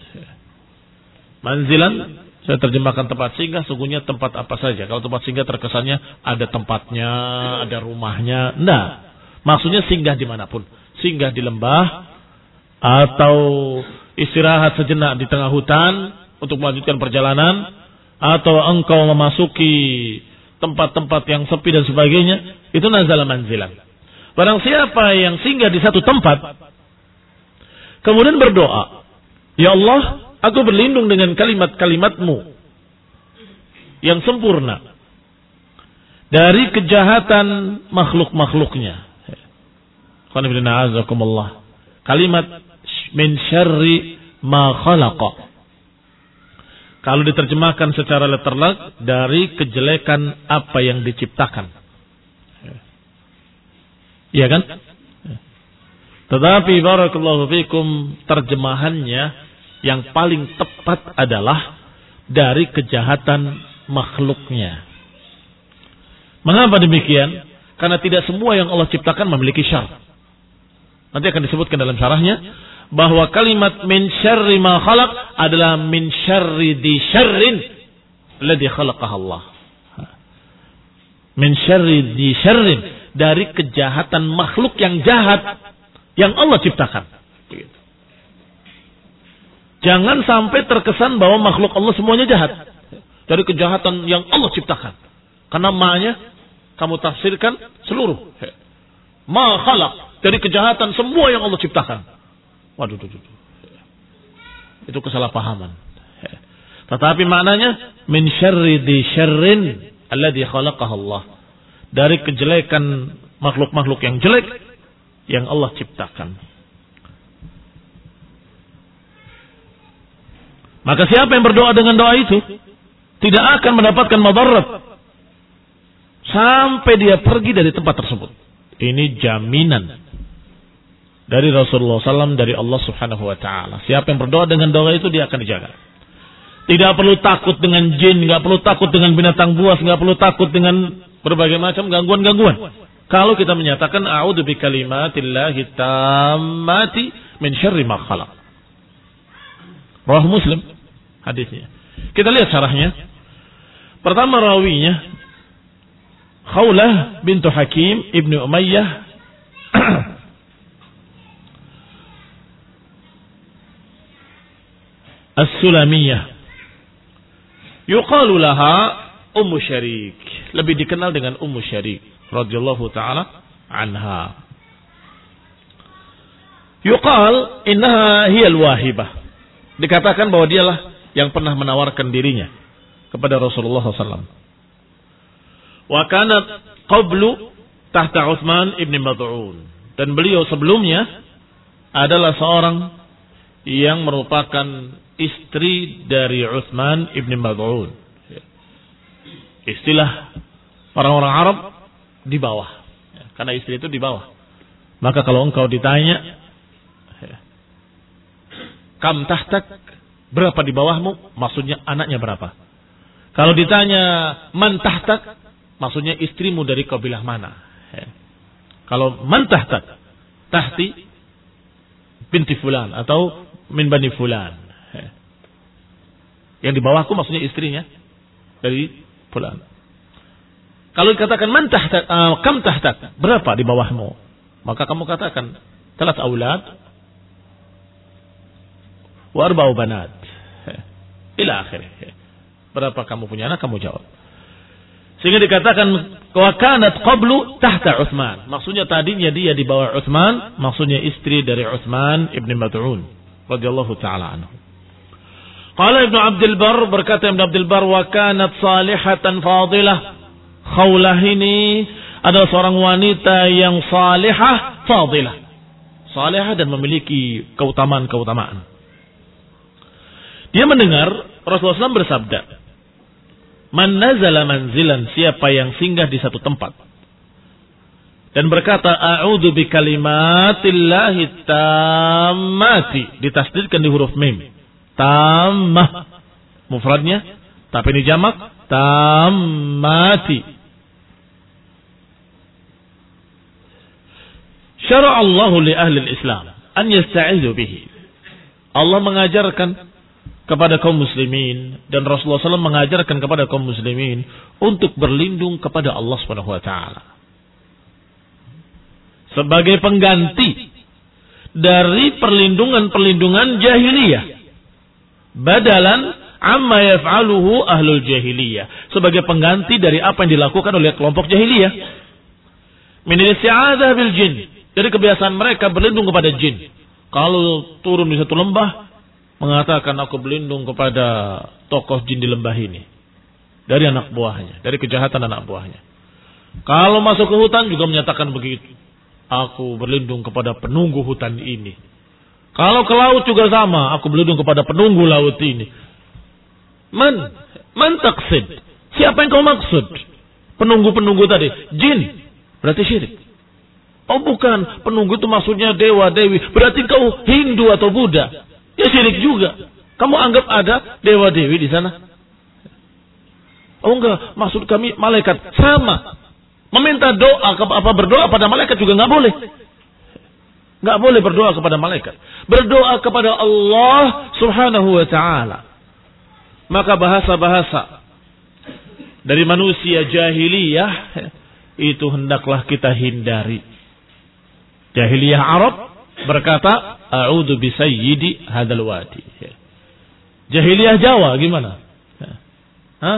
Speaker 1: Manzilan saya terjemahkan tempat singgah, sungguhnya tempat apa saja. Kalau tempat singgah terkesannya ada tempatnya, ada rumahnya. Enggak. Maksudnya singgah dimanapun. Singgah di lembah, atau istirahat sejenak di tengah hutan untuk melanjutkan perjalanan, atau engkau memasuki tempat-tempat yang sepi dan sebagainya. Itu nazala manzilan. Barang siapa yang singgah di satu tempat, kemudian berdoa, ya Allah, aku berlindung dengan kalimat-kalimatmu yang sempurna dari kejahatan makhluk-makhluknya. Kalimat min syarri ma khalaqa, kalau diterjemahkan secara letterlek, dari kejelekan apa yang diciptakan. Iya kan? Tetapi barakallahu fikum, terjemahannya yang paling tepat adalah dari kejahatan makhluknya. Mengapa demikian? Karena tidak semua yang Allah ciptakan memiliki syarr. Nanti akan disebutkan dalam syarahnya bahwa kalimat min syarri ma khalaq adalah min syarri di syarrin alladhi khalaqaha Allah. Min syarri di syarrin, dari kejahatan makhluk yang jahat yang Allah ciptakan. Jangan sampai terkesan bahwa makhluk Allah semuanya jahat. Dari kejahatan yang Allah ciptakan. Karena ma-nya kamu tafsirkan seluruh. Ma khalaq, dari kejahatan semua yang Allah ciptakan. Waduh. Itu kesalahpahaman. Tetapi maknanya min syarri di syarrin alladzi khalaqahu Allah. Dari kejelekan makhluk-makhluk yang jelek yang Allah ciptakan. Maka siapa yang berdoa dengan doa itu tidak akan mendapatkan madarat sampai dia pergi dari tempat tersebut. Ini jaminan dari Rasulullah SAW, dari Allah Subhanahu Wa Taala. Siapa yang berdoa dengan doa itu dia akan dijaga. Tidak perlu takut dengan jin, nggak perlu takut dengan binatang buas, nggak perlu takut dengan berbagai macam gangguan-gangguan. Kalau kita menyatakan a'udzu bikalimatillahi tammati min syarri ma khalaq. Rawah Muslim hadisnya. Kita lihat syarahnya. Pertama rawinya Khawlah bintu Hakim ibnu Umayyah As-Sulamiyah. Yuqalu laha Ummu Syarik, lebih dikenal dengan Ummu Syarik radhiyallahu taala anha. Yuqal innaha hiyal wahibah. Dikatakan bahwa dialah yang pernah menawarkan dirinya kepada Rasulullah SAW. Wa kanat qablu tahta Utsman ibn Mad'un, dan beliau sebelumnya adalah seorang yang merupakan istri dari Utsman ibn Mad'un. Istilah orang-orang Arab di bawah. Karena istri itu di bawah. Maka kalau engkau ditanya, kam tahtak, berapa di bawahmu? Maksudnya anaknya berapa. Kalau ditanya man tahtak, maksudnya istrimu dari kabilah mana. Kalau man tahtak, tahti binti fulan atau min bani fulan. Yang di bawahku maksudnya istrinya dari fulan. Kalau dikatakan man tahtak, kam tahtak, berapa di bawahmu? Maka kamu katakan talat aulad wa arba'u banat. Ila akhirih. Berapa kamu punya anak, kamu jawab. Sehingga dikatakan wa kanat qablu tahta Utsman. Maksudnya tadinya dia di bawah Utsman, maksudnya istri dari Utsman ibn Mad'un radhiyallahu taala anhu. Qala Ibnu Abdul Barr, berkata Ibnu Abdul Barr, wa kanat salihatan fadilah. Khawlah ini adalah seorang wanita yang salihah fadilah. Salihah dan memiliki keutamaan-keutamaan. Dia mendengar Rasulullah SAW bersabda, man nazala manzilan, siapa yang singgah di satu tempat dan berkata a'udzu bikalimatillahi tammati, ditasdidkan di huruf mim, tammah mufradnya, tapi ini jamak tammati. Syara Allahu li ahli al-Islam an yasta'idzu bihi. Allah mengajarkan kepada kaum muslimin dan Rasulullah SAW mengajarkan kepada kaum muslimin untuk berlindung kepada Allah Subhanahu wa taala sebagai pengganti dari perlindungan-perlindungan jahiliyah, badalan amma yaf'aluhu ahlul jahiliyah, sebagai pengganti dari apa yang dilakukan oleh kelompok jahiliyah. Min isti'adzah bil jin, dari kebiasaan mereka berlindung kepada jin. Kalau turun di satu lembah mengatakan aku berlindung kepada tokoh jin di lembah ini dari anak buahnya, dari kejahatan anak buahnya. Kalau masuk ke hutan juga menyatakan begitu, aku berlindung kepada penunggu hutan ini. Kalau ke laut juga sama, aku berlindung kepada penunggu laut ini. Man taqsid, siapa yang kau maksud? Penunggu-penunggu tadi jin, berarti syirik. Oh bukan, penunggu itu maksudnya dewa dewi, berarti kau Hindu atau Buddha. Ya syirik juga. Kamu anggap ada dewa dewi di sana? Oh enggak, maksud kami malaikat. Sama. Meminta doa, berdoa pada malaikat juga enggak boleh. Enggak boleh berdoa kepada malaikat. Berdoa kepada Allah Subhanahu wa taala. Maka bahasa-bahasa dari manusia jahiliyah, itu hendaklah kita hindari. Jahiliyah Arab berkata, a'udzu bi sayyidi hadzal wadi. Jahiliyah Jawa gimana? Hah?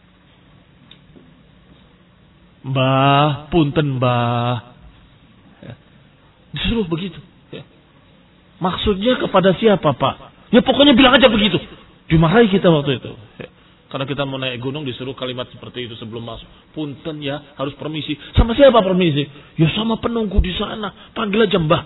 Speaker 1: Mbah, punten mbah. Disuruh begitu. Maksudnya kepada siapa, Pak? Ya pokoknya bilang aja begitu. Dimarahi kita waktu itu. Karena kita mau naik gunung disuruh kalimat seperti itu sebelum masuk. Punten ya, harus permisi. Sama siapa permisi? Ya sama penunggu di sana. Panggil aja mbah.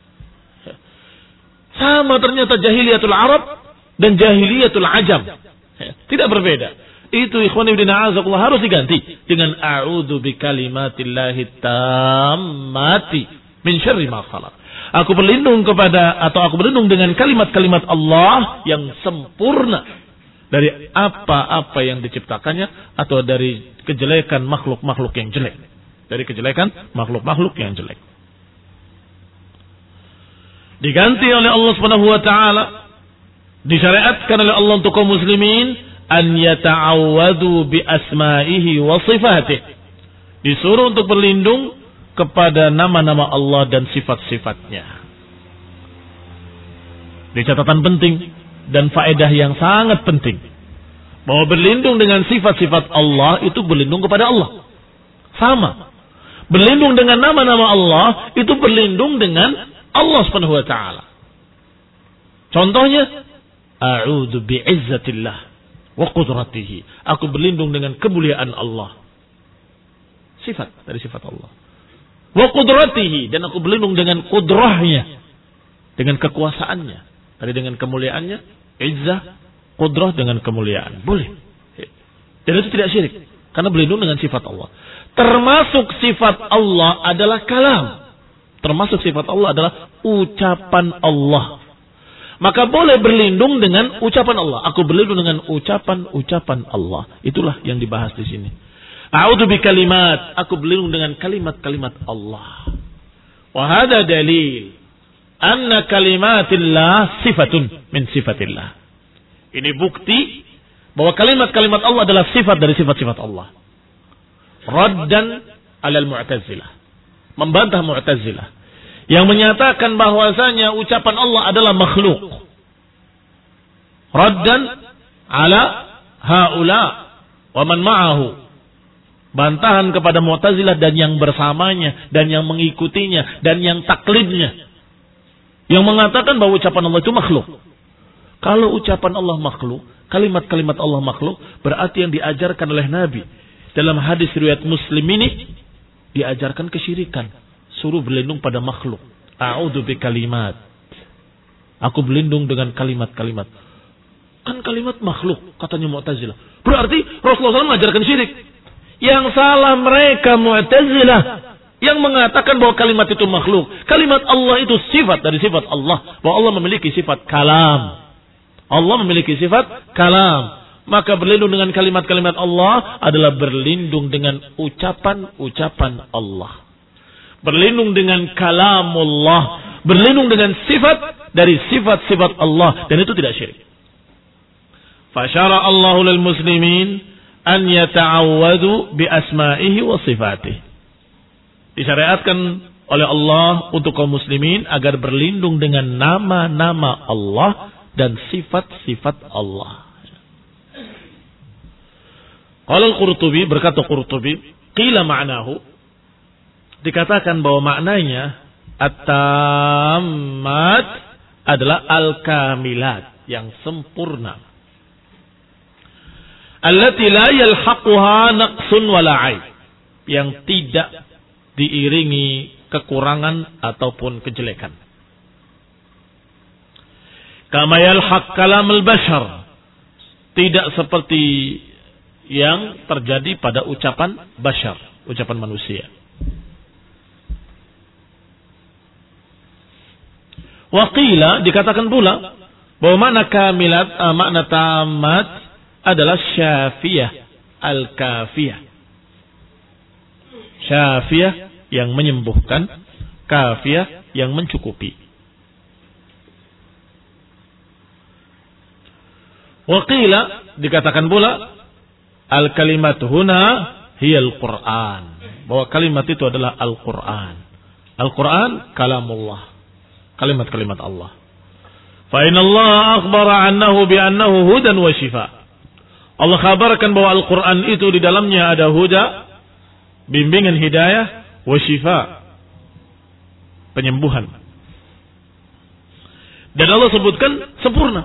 Speaker 1: Sama ternyata jahiliyatul Arab dan jahiliyatul Ajam. Tidak berbeda. Itu ikhwan ibn a'azakullah harus diganti dengan a'udzu bi kalimatillahi tammati min syarri ma khalaq. Aku berlindung dengan kalimat-kalimat Allah yang sempurna dari apa-apa yang diciptakannya atau dari kejelekan makhluk-makhluk yang jelek. Dari kejelekan makhluk-makhluk yang jelek. Diganti oleh Allah Subhanahu wa taala, disyariatkan oleh Allah untuk kaum muslimin an yata'awwadu bi asma'ihi wa sifatihi. Disuruh untuk berlindung kepada nama-nama Allah dan sifat-sifatnya. Ini catatan penting dan faedah yang sangat penting. Bahwa berlindung dengan sifat-sifat Allah itu berlindung kepada Allah. Sama. Berlindung dengan nama-nama Allah itu berlindung dengan Allah Subhanahu wa taala. Contohnya, a'udzu bi'izzatillah wa qudratihi. Aku berlindung dengan kemuliaan Allah. Sifat dari sifat Allah. Wa qudratihi, dan aku berlindung dengan kudrahnya, dengan kekuasaannya. Tadi dengan kemuliaannya, izzah, qudrah dengan kemuliaan. Boleh. Dan itu tidak syirik, karena berlindung dengan sifat Allah. Termasuk sifat Allah adalah kalam. Termasuk sifat Allah adalah ucapan Allah. Maka boleh berlindung dengan ucapan Allah. Aku berlindung dengan ucapan-ucapan Allah. Itulah yang dibahas di sini. A'udzu bi kalimat, aku berlindung dengan kalimat-kalimat Allah. Wa hadza dalil anna kalimatillah sifatun min sifatillah. Ini bukti bahwa kalimat-kalimat Allah adalah sifat dari sifat-sifat Allah. Raddan 'alal Mu'tazilah. Membantah Mu'tazilah yang menyatakan bahwasanya ucapan Allah adalah makhluk. Raddan 'ala haula wa man ma'ahu. Bantahan kepada Mu'tazilah dan yang bersamanya, dan yang mengikutinya, dan yang taklidnya. Yang mengatakan bahwa ucapan Allah itu makhluk. Kalau ucapan Allah makhluk, kalimat-kalimat Allah makhluk, berarti yang diajarkan oleh Nabi dalam hadis riwayat Muslim ini, diajarkan kesyirikan. Suruh berlindung pada makhluk. A'udzu bi kalimat. Aku berlindung dengan kalimat-kalimat. Kan kalimat makhluk, katanya Mu'tazilah. Berarti Rasulullah SAW mengajarkan syirik. Yang salah mereka Mu'tazilah yang mengatakan bahwa kalimat itu makhluk. Kalimat Allah itu sifat dari sifat Allah. Bahwa Allah memiliki sifat kalam. Allah memiliki sifat kalam. Maka berlindung dengan kalimat-kalimat Allah adalah berlindung dengan ucapan-ucapan Allah. Berlindung dengan kalamullah. Berlindung dengan sifat dari sifat-sifat Allah. Dan itu tidak syirik. Fasyara Allahu lil muslimin an yata'awwadu bi asma'ihi wa sifatihi. Disyariatkan oleh Allah untuk kaum muslimin agar berlindung dengan nama-nama Allah dan sifat-sifat Allah. Qala al-Qurtubi, berkata Qurtubi, qila ma'nahu, dikatakan bahwa maknanya at-tammat adalah al-kamilat, yang sempurna. Allati la yalhaquha naqsun wala 'aib, yang tidak diiringi kekurangan ataupun kejelekan. Kama yalhaq kalamul bashar, tidak seperti yang terjadi pada ucapan bashar, ucapan manusia. Wa qila, dikatakan pula bahwa makna kamilat, makna tamat adalah syafiyah, al-kafiyah. Syafiyah yang menyembuhkan, kafiyah yang mencukupi. Wa qila, dikatakan pula Al-kalimat huna hiya al-Quran. Bahwa kalimat itu adalah Al-Quran. Al-Quran kalamullah. Kalimat-kalimat Allah. Fa inna Allah akhbara annahu bi'annahu hudan wa shifa. Allah kabarkan bahwa Al-Quran itu di dalamnya ada huda, bimbingan hidayah, wa shifa, penyembuhan. Dan Allah sebutkan sempurna.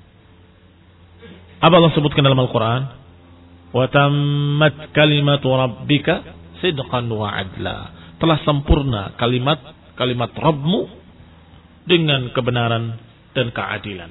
Speaker 1: Apa Allah sebutkan dalam Al-Quran? Wa tammat kalimatu rabbika sidqan wa adla. Telah sempurna kalimat Rabbmu dengan kebenaran dan keadilan.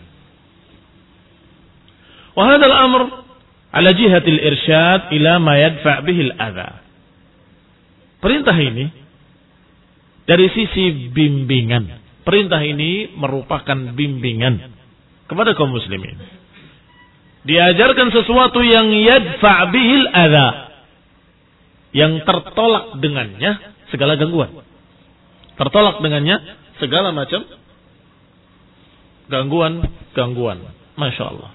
Speaker 1: Wa hadzal amr ala jihatil irsyad ila ma yadfa' bihi al-adha. Perintah ini dari sisi bimbingan. Perintah ini merupakan bimbingan kepada kaum muslimin. Diajarkan sesuatu yang yadfa' bihil adha, yang tertolak dengannya segala gangguan. Tertolak dengannya segala macam gangguan. Masya Allah.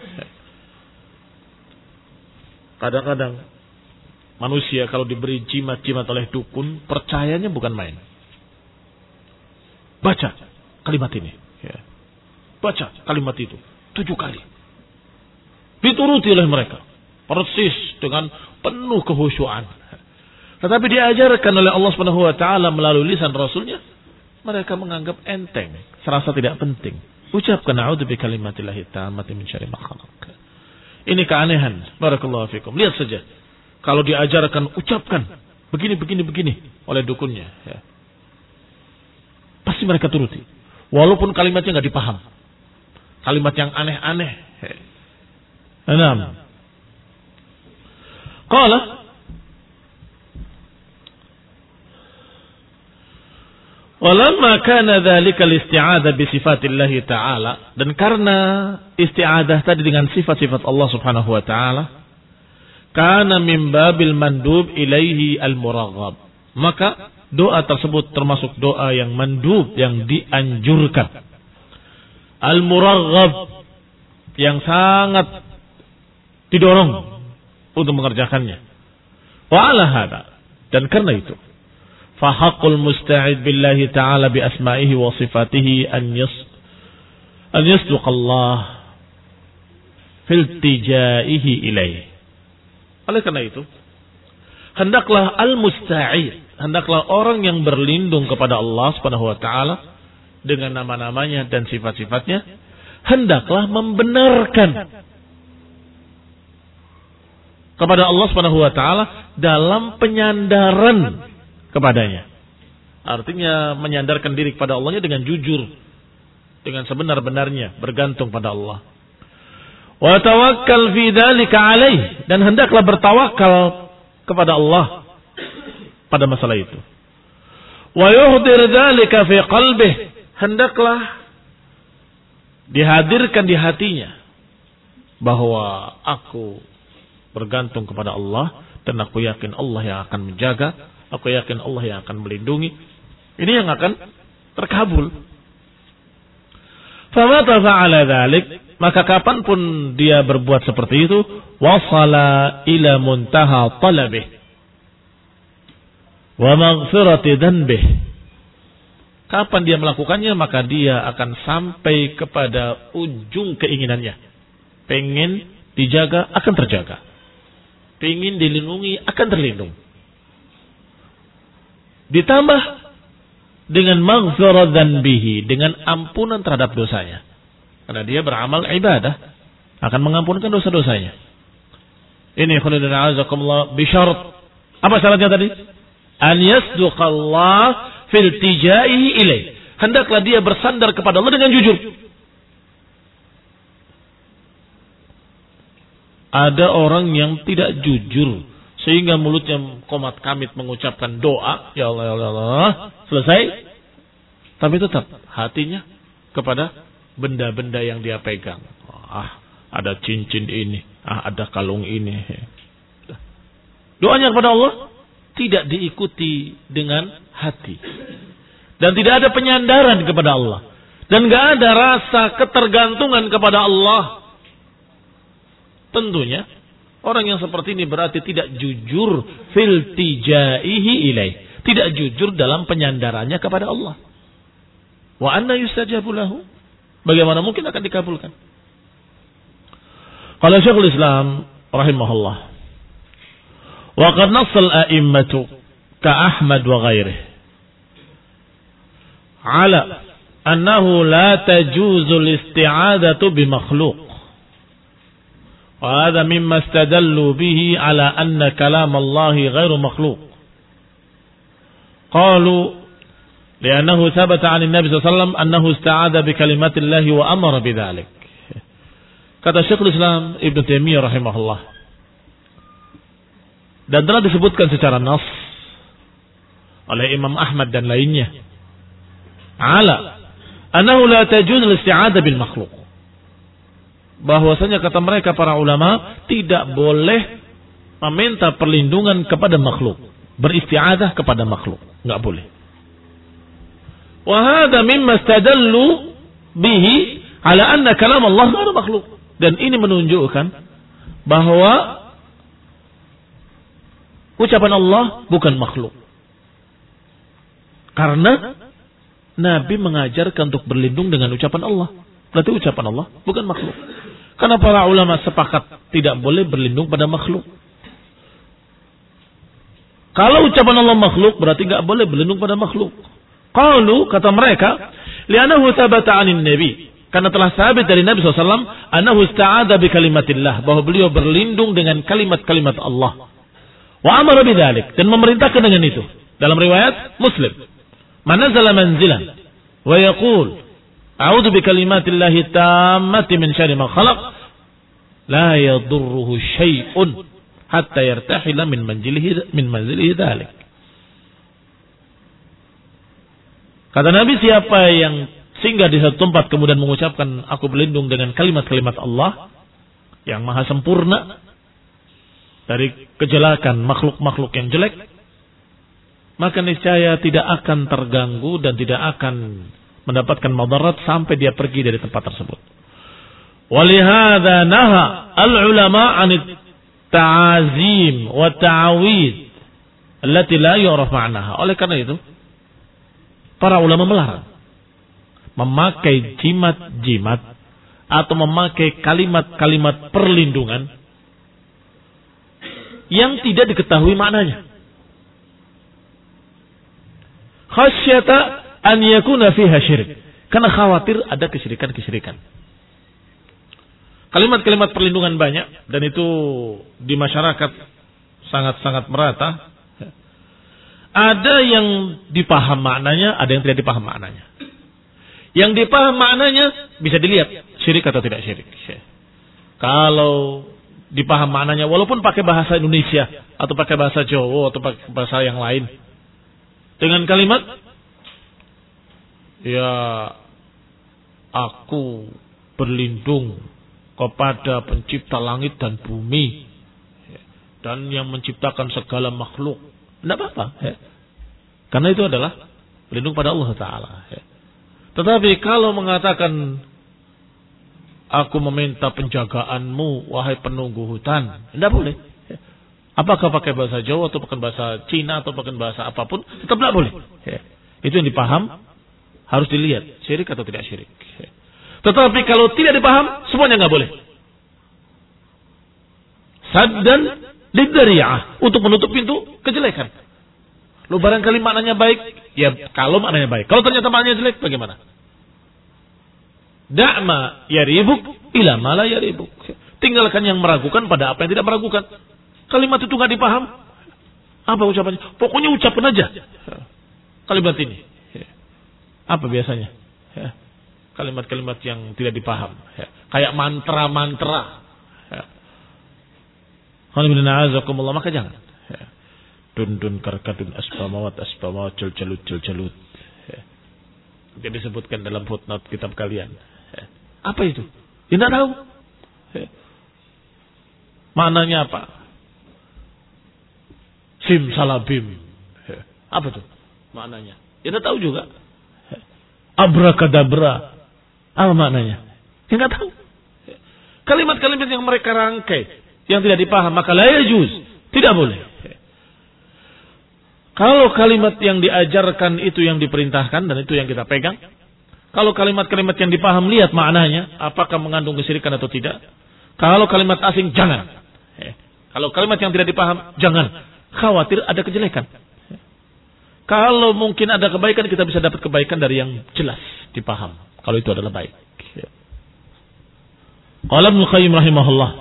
Speaker 1: Kadang-kadang manusia kalau diberi jimat-jimat oleh dukun, percayanya bukan main. Baca kalimat ini. Baca kalimat itu 7 kali. Dituruti oleh mereka. Persis dengan penuh kehusyuan. Tetapi diajarkan oleh Allah Subhanahu wa taala melalui lisan Rasulnya, mereka menganggap enteng, serasa tidak penting. Ucapkan a'udzu bikalimatillahi tammati min syarri ma khalaq. Ini keanehan. Barakallahu fikum. Lihat saja. Kalau diajarkan ucapkan begini oleh dukunnya, ya. Pasti mereka turuti. Walaupun kalimatnya enggak dipaham. Kalimat yang aneh-aneh. Enam. Qala walamma kana dzalika al-isti'adzah bi sifatillah ta'ala, dan karena isti'adzah tadi dengan sifat-sifat Allah Subhanahu wa taala, kana min babil mandub ilaihi al-muraghab, maka doa tersebut termasuk doa yang mandub, yang dianjurkan, al-muraghab, yang sangat didorong untuk mengerjakannya. Wa ala hada, dan karena itu, fa haqqul musta'id billahi ta'ala bi asma'ihi wa sifatihi an yasduq Allah fil tijaihi ilaih. Oleh karena itu, hendaklah al-musta'id, hendaklah orang yang berlindung kepada Allah Subhanahu wa taala dengan nama-namanya dan sifat-sifatnya, hendaklah membenarkan kepada Allah Subhanahu wa taala dalam penyandaran kepadanya. Artinya menyandarkan diri kepada Allahnya dengan jujur, dengan sebenar-benarnya bergantung pada Allah. Wa tawakkal fi dzalika alaih, dan hendaklah bertawakal kepada Allah pada masalah itu. Wa yuhdir dzalika fi qalbih, hendaklah dihadirkan di hatinya bahwa aku bergantung kepada Allah dan aku yakin Allah yang akan menjaga, aku yakin Allah yang akan melindungi. Ini yang akan terkabul. Famata fa'ala dzalik, maka kapanpun dia berbuat seperti itu, wasala ila muntaha talabih wa maghfirati dhanbih. Kapan dia melakukannya, maka dia akan sampai kepada ujung keinginannya. Pengen dijaga, akan terjaga. Pengen dilindungi, akan terlindung. Ditambah dengan maghfirah dzanbihi, dengan ampunan terhadap dosanya. Karena dia beramal ibadah, akan mengampunkan dosa-dosanya. Ini khulidun a'azakumullah bisyarat. Apa syaratnya tadi? An yasduqallah fil tijaihi ilaih. Hendaklah dia bersandar kepada Allah dengan jujur. Ada orang yang tidak jujur sehingga mulutnya komat kamit mengucapkan doa, ya Allah, ya Allah, selesai. Tapi tetap hatinya kepada benda-benda yang dia pegang. Ada cincin ini, ada kalung ini. Doanya kepada Allah tidak diikuti dengan hati. Dan tidak ada penyandaran kepada Allah. Dan gak ada rasa ketergantungan kepada Allah. Tentunya Orang yang seperti ini berarti tidak jujur fil tijaihi ilaih. Tidak jujur dalam penyandarannya kepada Allah. Wa anna yustajabu lahu. Bagaimana mungkin akan dikabulkan? Qala Syekhul Islam rahimahullah. Wa qad nassal a'immatu ka Ahmad wa ghairihi ala annahu la tajuzu al-isti'adatu bi makhluq. وهذا مما استدلوا به على أن كلام الله غير مخلوق قالوا لأنه ثبت عن النبي صلى الله عليه وسلم أنه استعاذ بكلمات الله وأمر بذلك. Kata Syekhul Islam Ibn Taimiyah rahimahullah, dan telah disebutkan secara nas oleh Imam Ahmad dan lainnya ala annahu la tajuz al-isti'adzah bil makhluq, bahwasanya kata mereka para ulama tidak boleh meminta perlindungan kepada makhluk, beristi'adzah kepada makhluk, enggak boleh. Wa hadza mimma istadallu bihi ala anna kalam Allah ghairu makhluk, dan ini menunjukkan bahwa ucapan Allah bukan makhluk. Karena Nabi mengajarkan untuk berlindung dengan ucapan Allah. Berarti ucapan Allah bukan makhluk. Karena para ulama sepakat tidak boleh berlindung pada makhluk. Kalau ucapan Allah makhluk, berarti tidak boleh berlindung pada makhluk. Qalu, kata mereka, li'anahu thabata 'anin nabi, karena telah sabit dari Nabi SAW, anahu ista'adha bi kalimatillah, bahwa beliau berlindung dengan kalimat-kalimat Allah. Wa amara bidzalik, dan memerintahkan dengan itu. Dalam riwayat Muslim, man nazala manzilan wa yaqul a'udzu bi kalimatillahi tammati min syarri ma khalaq la yadurruhu syai'un hatta yartahila min manzilihi dzalik. Kata Nabi, siapa yang singgah di satu tempat kemudian mengucapkan aku berlindung dengan kalimat-kalimat Allah yang maha sempurna dari kejelekan makhluk-makhluk yang jelek, maka niscaya tidak akan terganggu dan tidak akan mendapatkan madarat sampai dia pergi dari tempat tersebut. Walihada naha al-ulama 'an ta'azim wa ta'awid allati la yu'raf ma'naha. Oleh karena itu, para ulama melarang memakai jimat-jimat atau memakai kalimat-kalimat perlindungan yang tidak diketahui maknanya. Khasyata an yakuna fiha syirik, karena khawatir ada kesyirikan-kesyirikan. Kalimat-kalimat perlindungan banyak, dan itu di masyarakat sangat-sangat merata. Ada yang dipaham maknanya, ada yang tidak dipaham maknanya. Yang dipaham maknanya bisa dilihat syirik atau tidak syirik. Kalau dipaham maknanya, walaupun pakai bahasa Indonesia atau pakai bahasa Jawa atau pakai bahasa yang lain, dengan kalimat, ya aku berlindung kepada pencipta langit dan bumi dan yang menciptakan segala makhluk. Tidak apa-apa. Karena itu adalah berlindung pada Allah Ta'ala. Tetapi kalau mengatakan aku meminta penjagaanmu wahai penunggu hutan, tidak boleh. Apakah pakai bahasa Jawa atau pakai bahasa Cina atau pakai bahasa apapun, tetap tidak boleh. Itu yang dipaham, harus dilihat syirik atau tidak syirik. Tetapi kalau tidak dipaham, semuanya nggak boleh. Saddan lidzari'ah, untuk menutup pintu kejelekan. Lu barangkali maknanya baik, ya kalau maknanya baik. Kalau ternyata maknanya jelek, bagaimana? Da'ma yaribuk ila ma la yaribuk. Tinggalkan yang meragukan pada apa yang tidak meragukan. Kalimat itu nggak dipaham, apa ucapannya? Pokoknya ucapkan aja kalimat ini. Apa biasanya? Kalimat-kalimat yang tidak dipaham, kayak mantra-mantra. Alhamdulillah, maka jangan. Dun karkadun asbamawat jul-jalut. Jadi disebutkan dalam footnote kitab kalian. Apa itu? Tidak tahu. Maknanya apa? Simsalabim. Apa itu maknanya? Tidak tahu juga. Abrakadabra. Apa maknanya? Tidak tahu. Kalimat-kalimat yang mereka rangkai, yang tidak dipaham, maka la yajuz, tidak boleh. Kalau kalimat yang diajarkan itu yang diperintahkan dan itu yang kita pegang. Kalau kalimat-kalimat yang dipaham, lihat maknanya, apakah mengandung kesyirikan atau tidak. Kalau kalimat asing, jangan. Kalau kalimat yang tidak dipaham, jangan. Khawatir ada kejelekan. Kalau mungkin ada kebaikan, kita bisa dapat kebaikan dari yang jelas dipaham. Kalau itu adalah baik. Qala Ibnu Qayyim rahimahullah.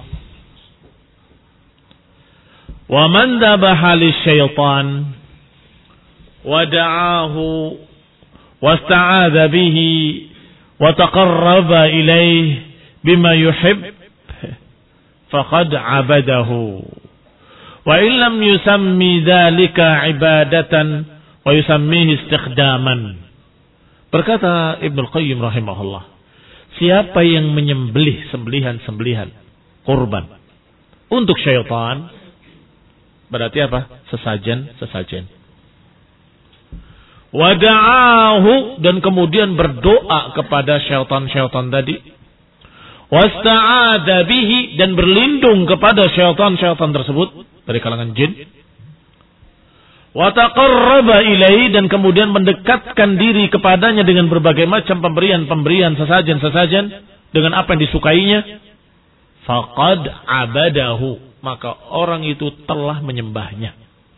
Speaker 1: Wa man dabaha lisyaitan wa da'ahu wasta'adha bihi wa taqarraba ilayhi bima yuhib faqad 'abadahu wa in lam yusammi dhalika 'ibadatan wa yusammihi istikhdaman. Berkata Ibnu Qayyim rahimahullah, siapa yang menyembelih sembelihan-sembelihan kurban untuk syaitan, berarti apa? Sesajen. Wada'ahu, dan kemudian berdoa kepada syaitan-syaitan tadi. Wasta'adha bihi, dan berlindung kepada syaitan-syaitan tersebut dari kalangan jin. Wa taqarraba ilaihi, dan kemudian mendekatkan diri kepadanya dengan berbagai macam pemberian-pemberian, sesajen-sesajen dengan apa yang disukainya. Faqad abadahu, maka orang itu telah menyembahnya.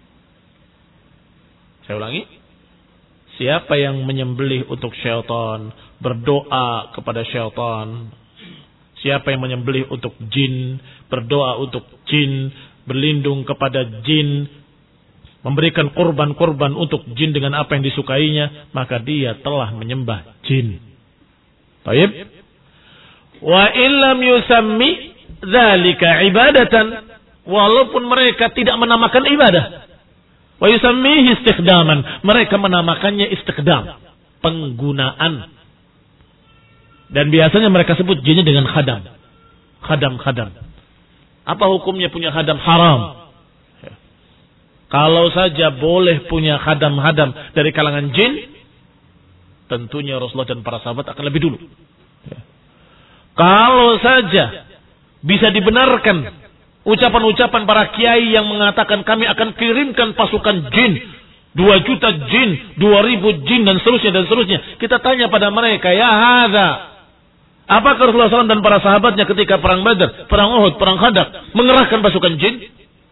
Speaker 1: Saya ulangi. Siapa yang menyembelih untuk syaitan, berdoa kepada syaitan. Siapa yang menyembelih untuk jin, berdoa untuk jin, berlindung kepada jin, memberikan korban-korban untuk jin dengan apa yang disukainya, maka dia telah menyembah jin. Baik. Wa illam yusammi dzalika ibadatan, walaupun mereka tidak menamakan ibadah. Wa yusammihi istikhdaman, mereka menamakannya istikhdam, penggunaan. Dan biasanya mereka sebut jinnya dengan khadam. Khadam. Apa hukumnya punya khadam? Haram. Kalau saja boleh punya khadam-khadam dari kalangan jin, tentunya Rasulullah dan para sahabat akan lebih dulu. Kalau saja bisa dibenarkan ucapan-ucapan para kiai yang mengatakan kami akan kirimkan pasukan jin, 2 juta jin, 2.000 jin dan seterusnya. Kita tanya pada mereka, ya hadza, apakah Rasulullah SAW dan para sahabatnya ketika perang Badar, perang Uhud, perang Khandaq mengerahkan pasukan jin?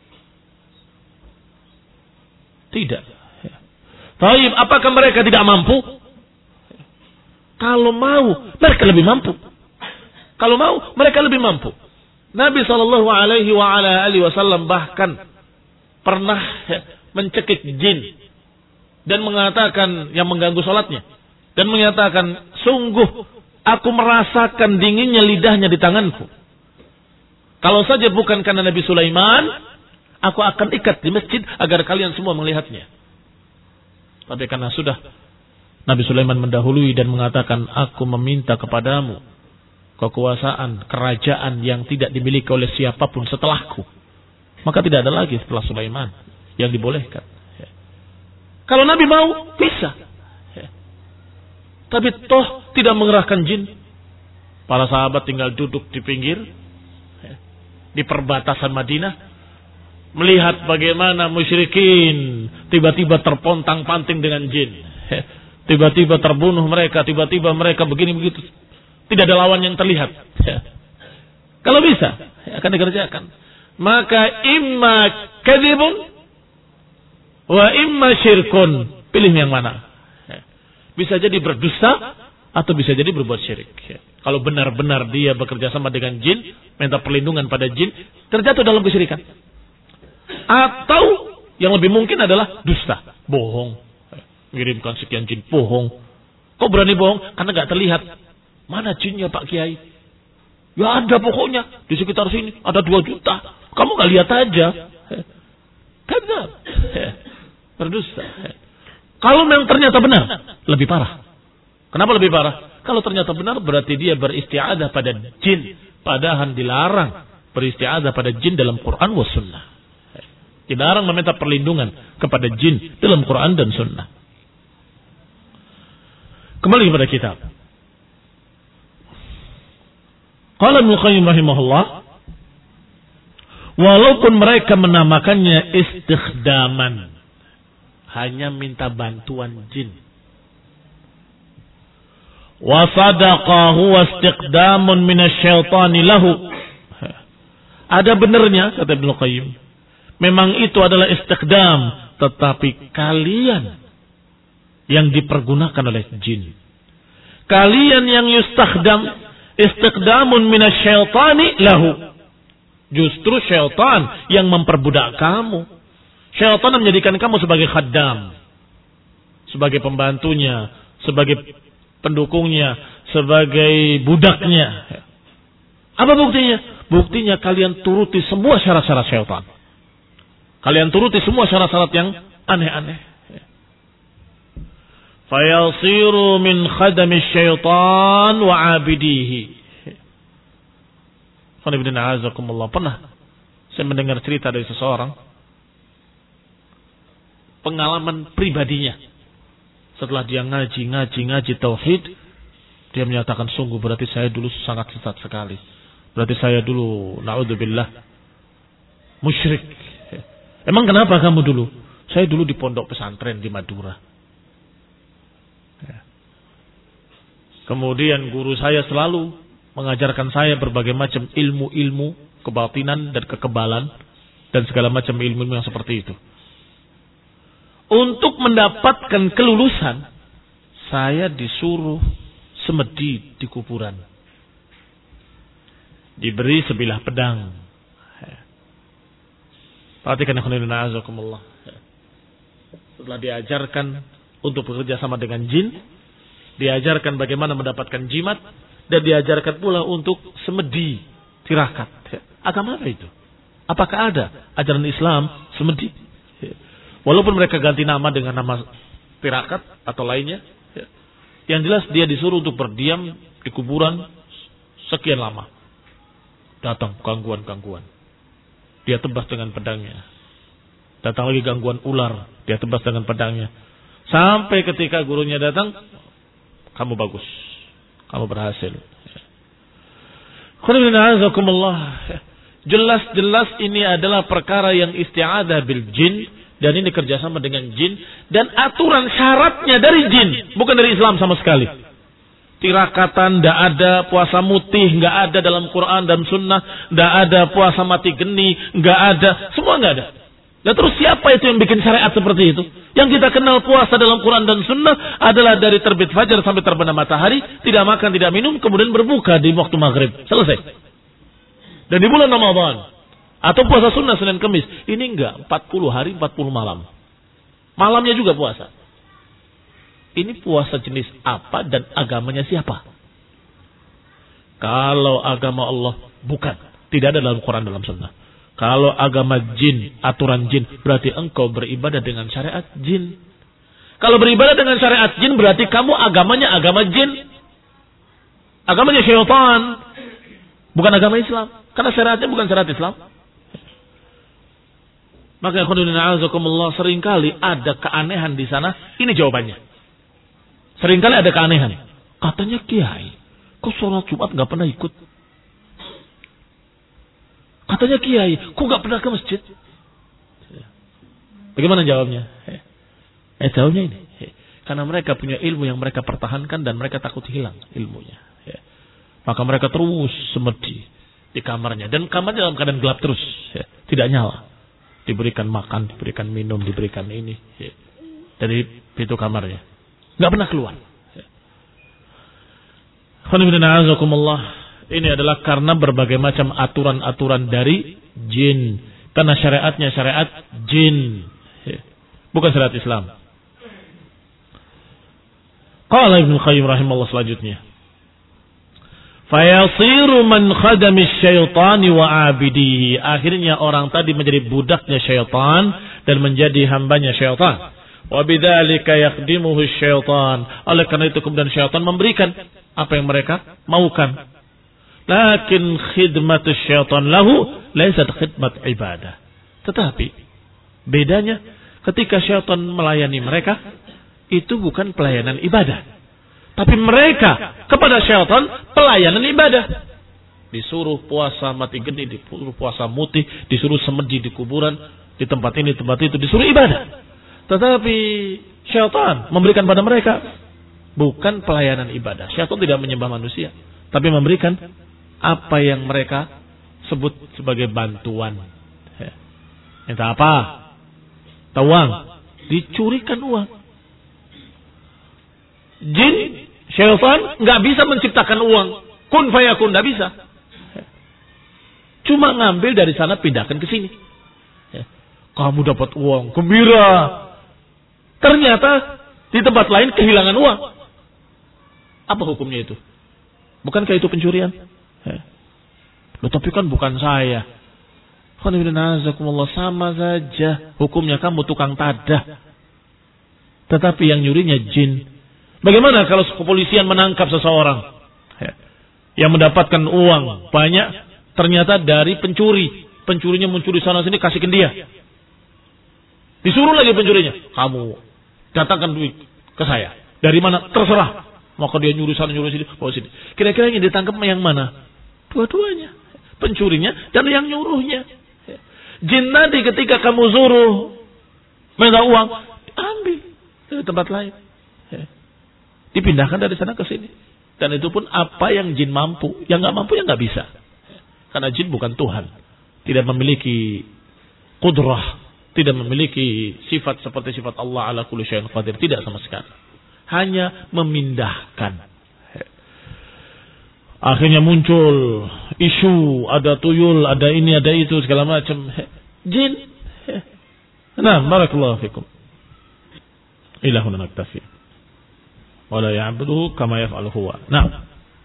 Speaker 1: Tidak. Taib, apakah mereka tidak mampu? Kalau mau, mereka lebih mampu. Kalau mau, mereka lebih mampu. Nabi SAW bahkan pernah mencekik jin dan mengatakan, yang mengganggu sholatnya, dan menyatakan, sungguh aku merasakan dinginnya lidahnya di tanganku. Kalau saja bukan karena Nabi Sulaiman, aku akan ikat di masjid agar kalian semua melihatnya. Tapi karena sudah Nabi Sulaiman mendahului dan mengatakan, aku meminta kepadamu kekuasaan, kerajaan yang tidak dimiliki oleh siapapun setelahku. Maka tidak ada lagi setelah Sulaiman yang dibolehkan. Kalau Nabi mau, bisa. Tapi toh tidak mengerahkan jin. Para sahabat tinggal duduk di pinggir, di perbatasan Madinah, melihat bagaimana musyrikin tiba-tiba terpontang-panting dengan jin. Tiba-tiba terbunuh mereka, tiba-tiba mereka begini begitu. Tidak ada lawan yang terlihat. Kalau bisa, akan dikerjakan. Maka imma kadzibun wa imma syirkun. Pilih yang mana? Bisa jadi berdusta atau bisa jadi berbuat syirik. Kalau benar-benar dia bekerja sama dengan jin, minta perlindungan pada jin, terjatuh dalam kesyirikan. Atau yang lebih mungkin adalah dusta, bohong. Ngirimkan sekian jin, bohong. Kok berani bohong? Karena nggak terlihat. Mana jinnya Pak Kiai? Ya ada pokoknya. Di sekitar sini ada 2 juta. Kamu gak lihat aja. Kadzab. Berdusta. Kalau memang ternyata benar, lebih parah. Kenapa lebih parah? Kalau ternyata benar berarti dia beristi'adzah pada jin. Padahal dilarang beristi'adzah pada jin dalam Quran wa sunnah. Dilarang meminta perlindungan kepada jin dalam Quran dan sunnah. Kembali kepada kitab. Qala Ibnu Qayyim rahimahullah, Walaupun mereka menamakannya istikhdaman, hanya minta bantuan jin. Wa sadaqa huwa istiqdamun minasyaitani lahu. Ada benarnya kata Ibnu Qayyim. Memang itu adalah istiqdam, tetapi kalian yang dipergunakan oleh jin. Kalian yang yustakhdam, istiqdamun minasyaitani lahu. Justru syaitan yang memperbudak kamu. Syaitan menjadikan kamu sebagai khaddam, sebagai pembantunya, sebagai pendukungnya, sebagai budaknya. Apa buktinya? Buktinya kalian turuti semua syarat-syarat syaitan. Kalian turuti semua syarat-syarat yang aneh-aneh. Fayasiru min khadami syaitan wa abidihi. Pernah saya mendengar cerita dari seseorang, pengalaman pribadinya. Setelah dia ngaji tauhid, dia menyatakan sungguh berarti saya dulu sangat sesat sekali. Berarti saya dulu naudzubillah musyrik. Emang kenapa kamu dulu? Saya dulu di pondok pesantren di Madura. Kemudian guru saya selalu mengajarkan saya berbagai macam ilmu-ilmu kebatinan dan kekebalan dan segala macam ilmu yang seperti itu. Untuk mendapatkan kelulusan, saya disuruh semedi di kuburan. Diberi sebilah pedang. Perhatikan ikhwanina azakumullah. Setelah diajarkan untuk bekerja sama dengan jin, diajarkan bagaimana mendapatkan jimat, dan diajarkan pula untuk semedi, tirakat. Agama apa itu? Apakah ada ajaran Islam semedi? Walaupun mereka ganti nama dengan nama tirakat atau lainnya, yang jelas dia disuruh untuk berdiam di kuburan sekian lama. Datang gangguan-gangguan, dia tebas dengan pedangnya. Datang lagi gangguan ular, dia tebas dengan pedangnya. Sampai ketika gurunya datang, kamu bagus, kamu berhasil. Jelas-jelas ini adalah perkara yang isti'adzah bil jin, dan ini kerjasama dengan jin, dan aturan syaratnya dari jin, bukan dari Islam sama sekali. Tirakatan tidak ada, puasa mutih nggak ada dalam Quran dan Sunnah, tidak ada puasa mati geni, nggak ada, semua nggak ada. Dan terus siapa itu yang bikin syariat seperti itu? Yang kita kenal puasa dalam Quran dan Sunnah adalah dari terbit fajar sampai terbenam matahari, tidak makan, tidak minum, kemudian berbuka di waktu maghrib. Selesai. Dan di bulan Ramadan, atau puasa Sunnah Senin Kemis, ini enggak, 40 hari, 40 malam. Malamnya juga puasa. Ini puasa jenis apa dan agamanya siapa? Kalau agama Allah, bukan. Tidak ada dalam Quran, dalam Sunnah. Kalau agama jin, aturan jin, berarti engkau beribadah dengan syariat jin. Kalau beribadah dengan syariat jin, berarti kamu agamanya agama jin. Agamanya syaitan. Bukan agama Islam. Karena syariatnya bukan syariat Islam. Maka seringkali ada keanehan di sana. Ini jawabannya. Seringkali ada keanehan. Katanya kiai, kok sholat Jumat gak pernah ikut? Katanya kiai, kok gak pernah ke masjid? Bagaimana jawabnya? Jawabnya ini. Karena mereka punya ilmu yang mereka pertahankan dan mereka takut hilang ilmunya. Maka mereka terus semedi di kamarnya. Dan kamarnya dalam keadaan gelap terus. Tidak nyala. Diberikan makan, diberikan minum, diberikan ini. Dari pintu kamarnya. Gak pernah keluar. Ini adalah karena berbagai macam aturan-aturan dari jin. Karena syariatnya syariat jin. Bukan syariat Islam. Qala Ibnu Qayyim rahimahullah selanjutnya. Fayasiru man khadami syaitani wa abidihi. Akhirnya orang tadi menjadi budaknya syaitan dan menjadi hambanya syaitan. Wa bidzalika yakhdimuhu syaitan. Oleh karena itu kemudian syaitan memberikan apa yang mereka maukan. Lakin khidmatu syaitan lahu laysat khidmat ibadah. Tetapi bedanya ketika syaitan melayani mereka, itu bukan pelayanan ibadah. Tapi mereka kepada syaitan pelayanan ibadah. Disuruh puasa mati geni, disuruh puasa mutih, disuruh semedi di kuburan, di tempat ini, tempat itu, disuruh ibadah. Tetapi syaitan memberikan pada mereka bukan pelayanan ibadah. Syaitan tidak menyembah manusia, tapi memberikan apa yang mereka sebut sebagai bantuan. Minta apa? Uang. Dicurikan uang. Jin, syaitan nggak bisa menciptakan uang. Kun fayakun, nggak bisa. Cuma ngambil dari sana, pindahkan ke sini. Kamu dapat uang, gembira. Ternyata di tempat lain kehilangan uang. Apa hukumnya itu? Bukankah itu pencurian? Tapi kan bukan saya. Sama saja. Hukumnya kamu tukang tadah. Tetapi yang nyurinya jin. Bagaimana kalau kepolisian menangkap seseorang yang mendapatkan uang banyak, ternyata dari pencuri. Pencurinya mencuri sana sini, kasihkan dia. Disuruh lagi pencurinya, kamu datangkan duit ke saya. Dari mana? Terserah. Maka dia nyuri sana nyuri sini, bawa sini. Kira-kira yang ditangkap yang mana? Dua-duanya. Pencurinya dan yang nyuruhnya. Jin tadi ketika kamu suruh minta uang, ambil dari tempat lain. Dipindahkan dari sana ke sini. Dan itu pun apa yang jin mampu. Yang nggak mampu, yang nggak bisa. Karena jin bukan Tuhan. Tidak memiliki qudrah. Tidak memiliki sifat seperti sifat Allah ala kulli syai'in qadir. Tidak sama sekali. Hanya memindahkan. Akhirnya muncul isu, ada tuyul, ada ini, ada itu, segala macam. Jin. Nah, barakallahu fikum. Ilahuna naktafi. Wala ya'buduhu kama yaf'alu huwa. Nah.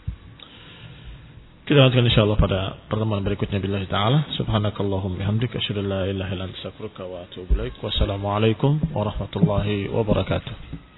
Speaker 1: Kita lanjutkan insyaallah pada pertemuan berikutnya billahi taala. Subhanakallahumma bihamdika asyhadu an la ilaha illa anta astaghfiruka wa atubu ilaik. Wassalamualaikum warahmatullahi wabarakatuh.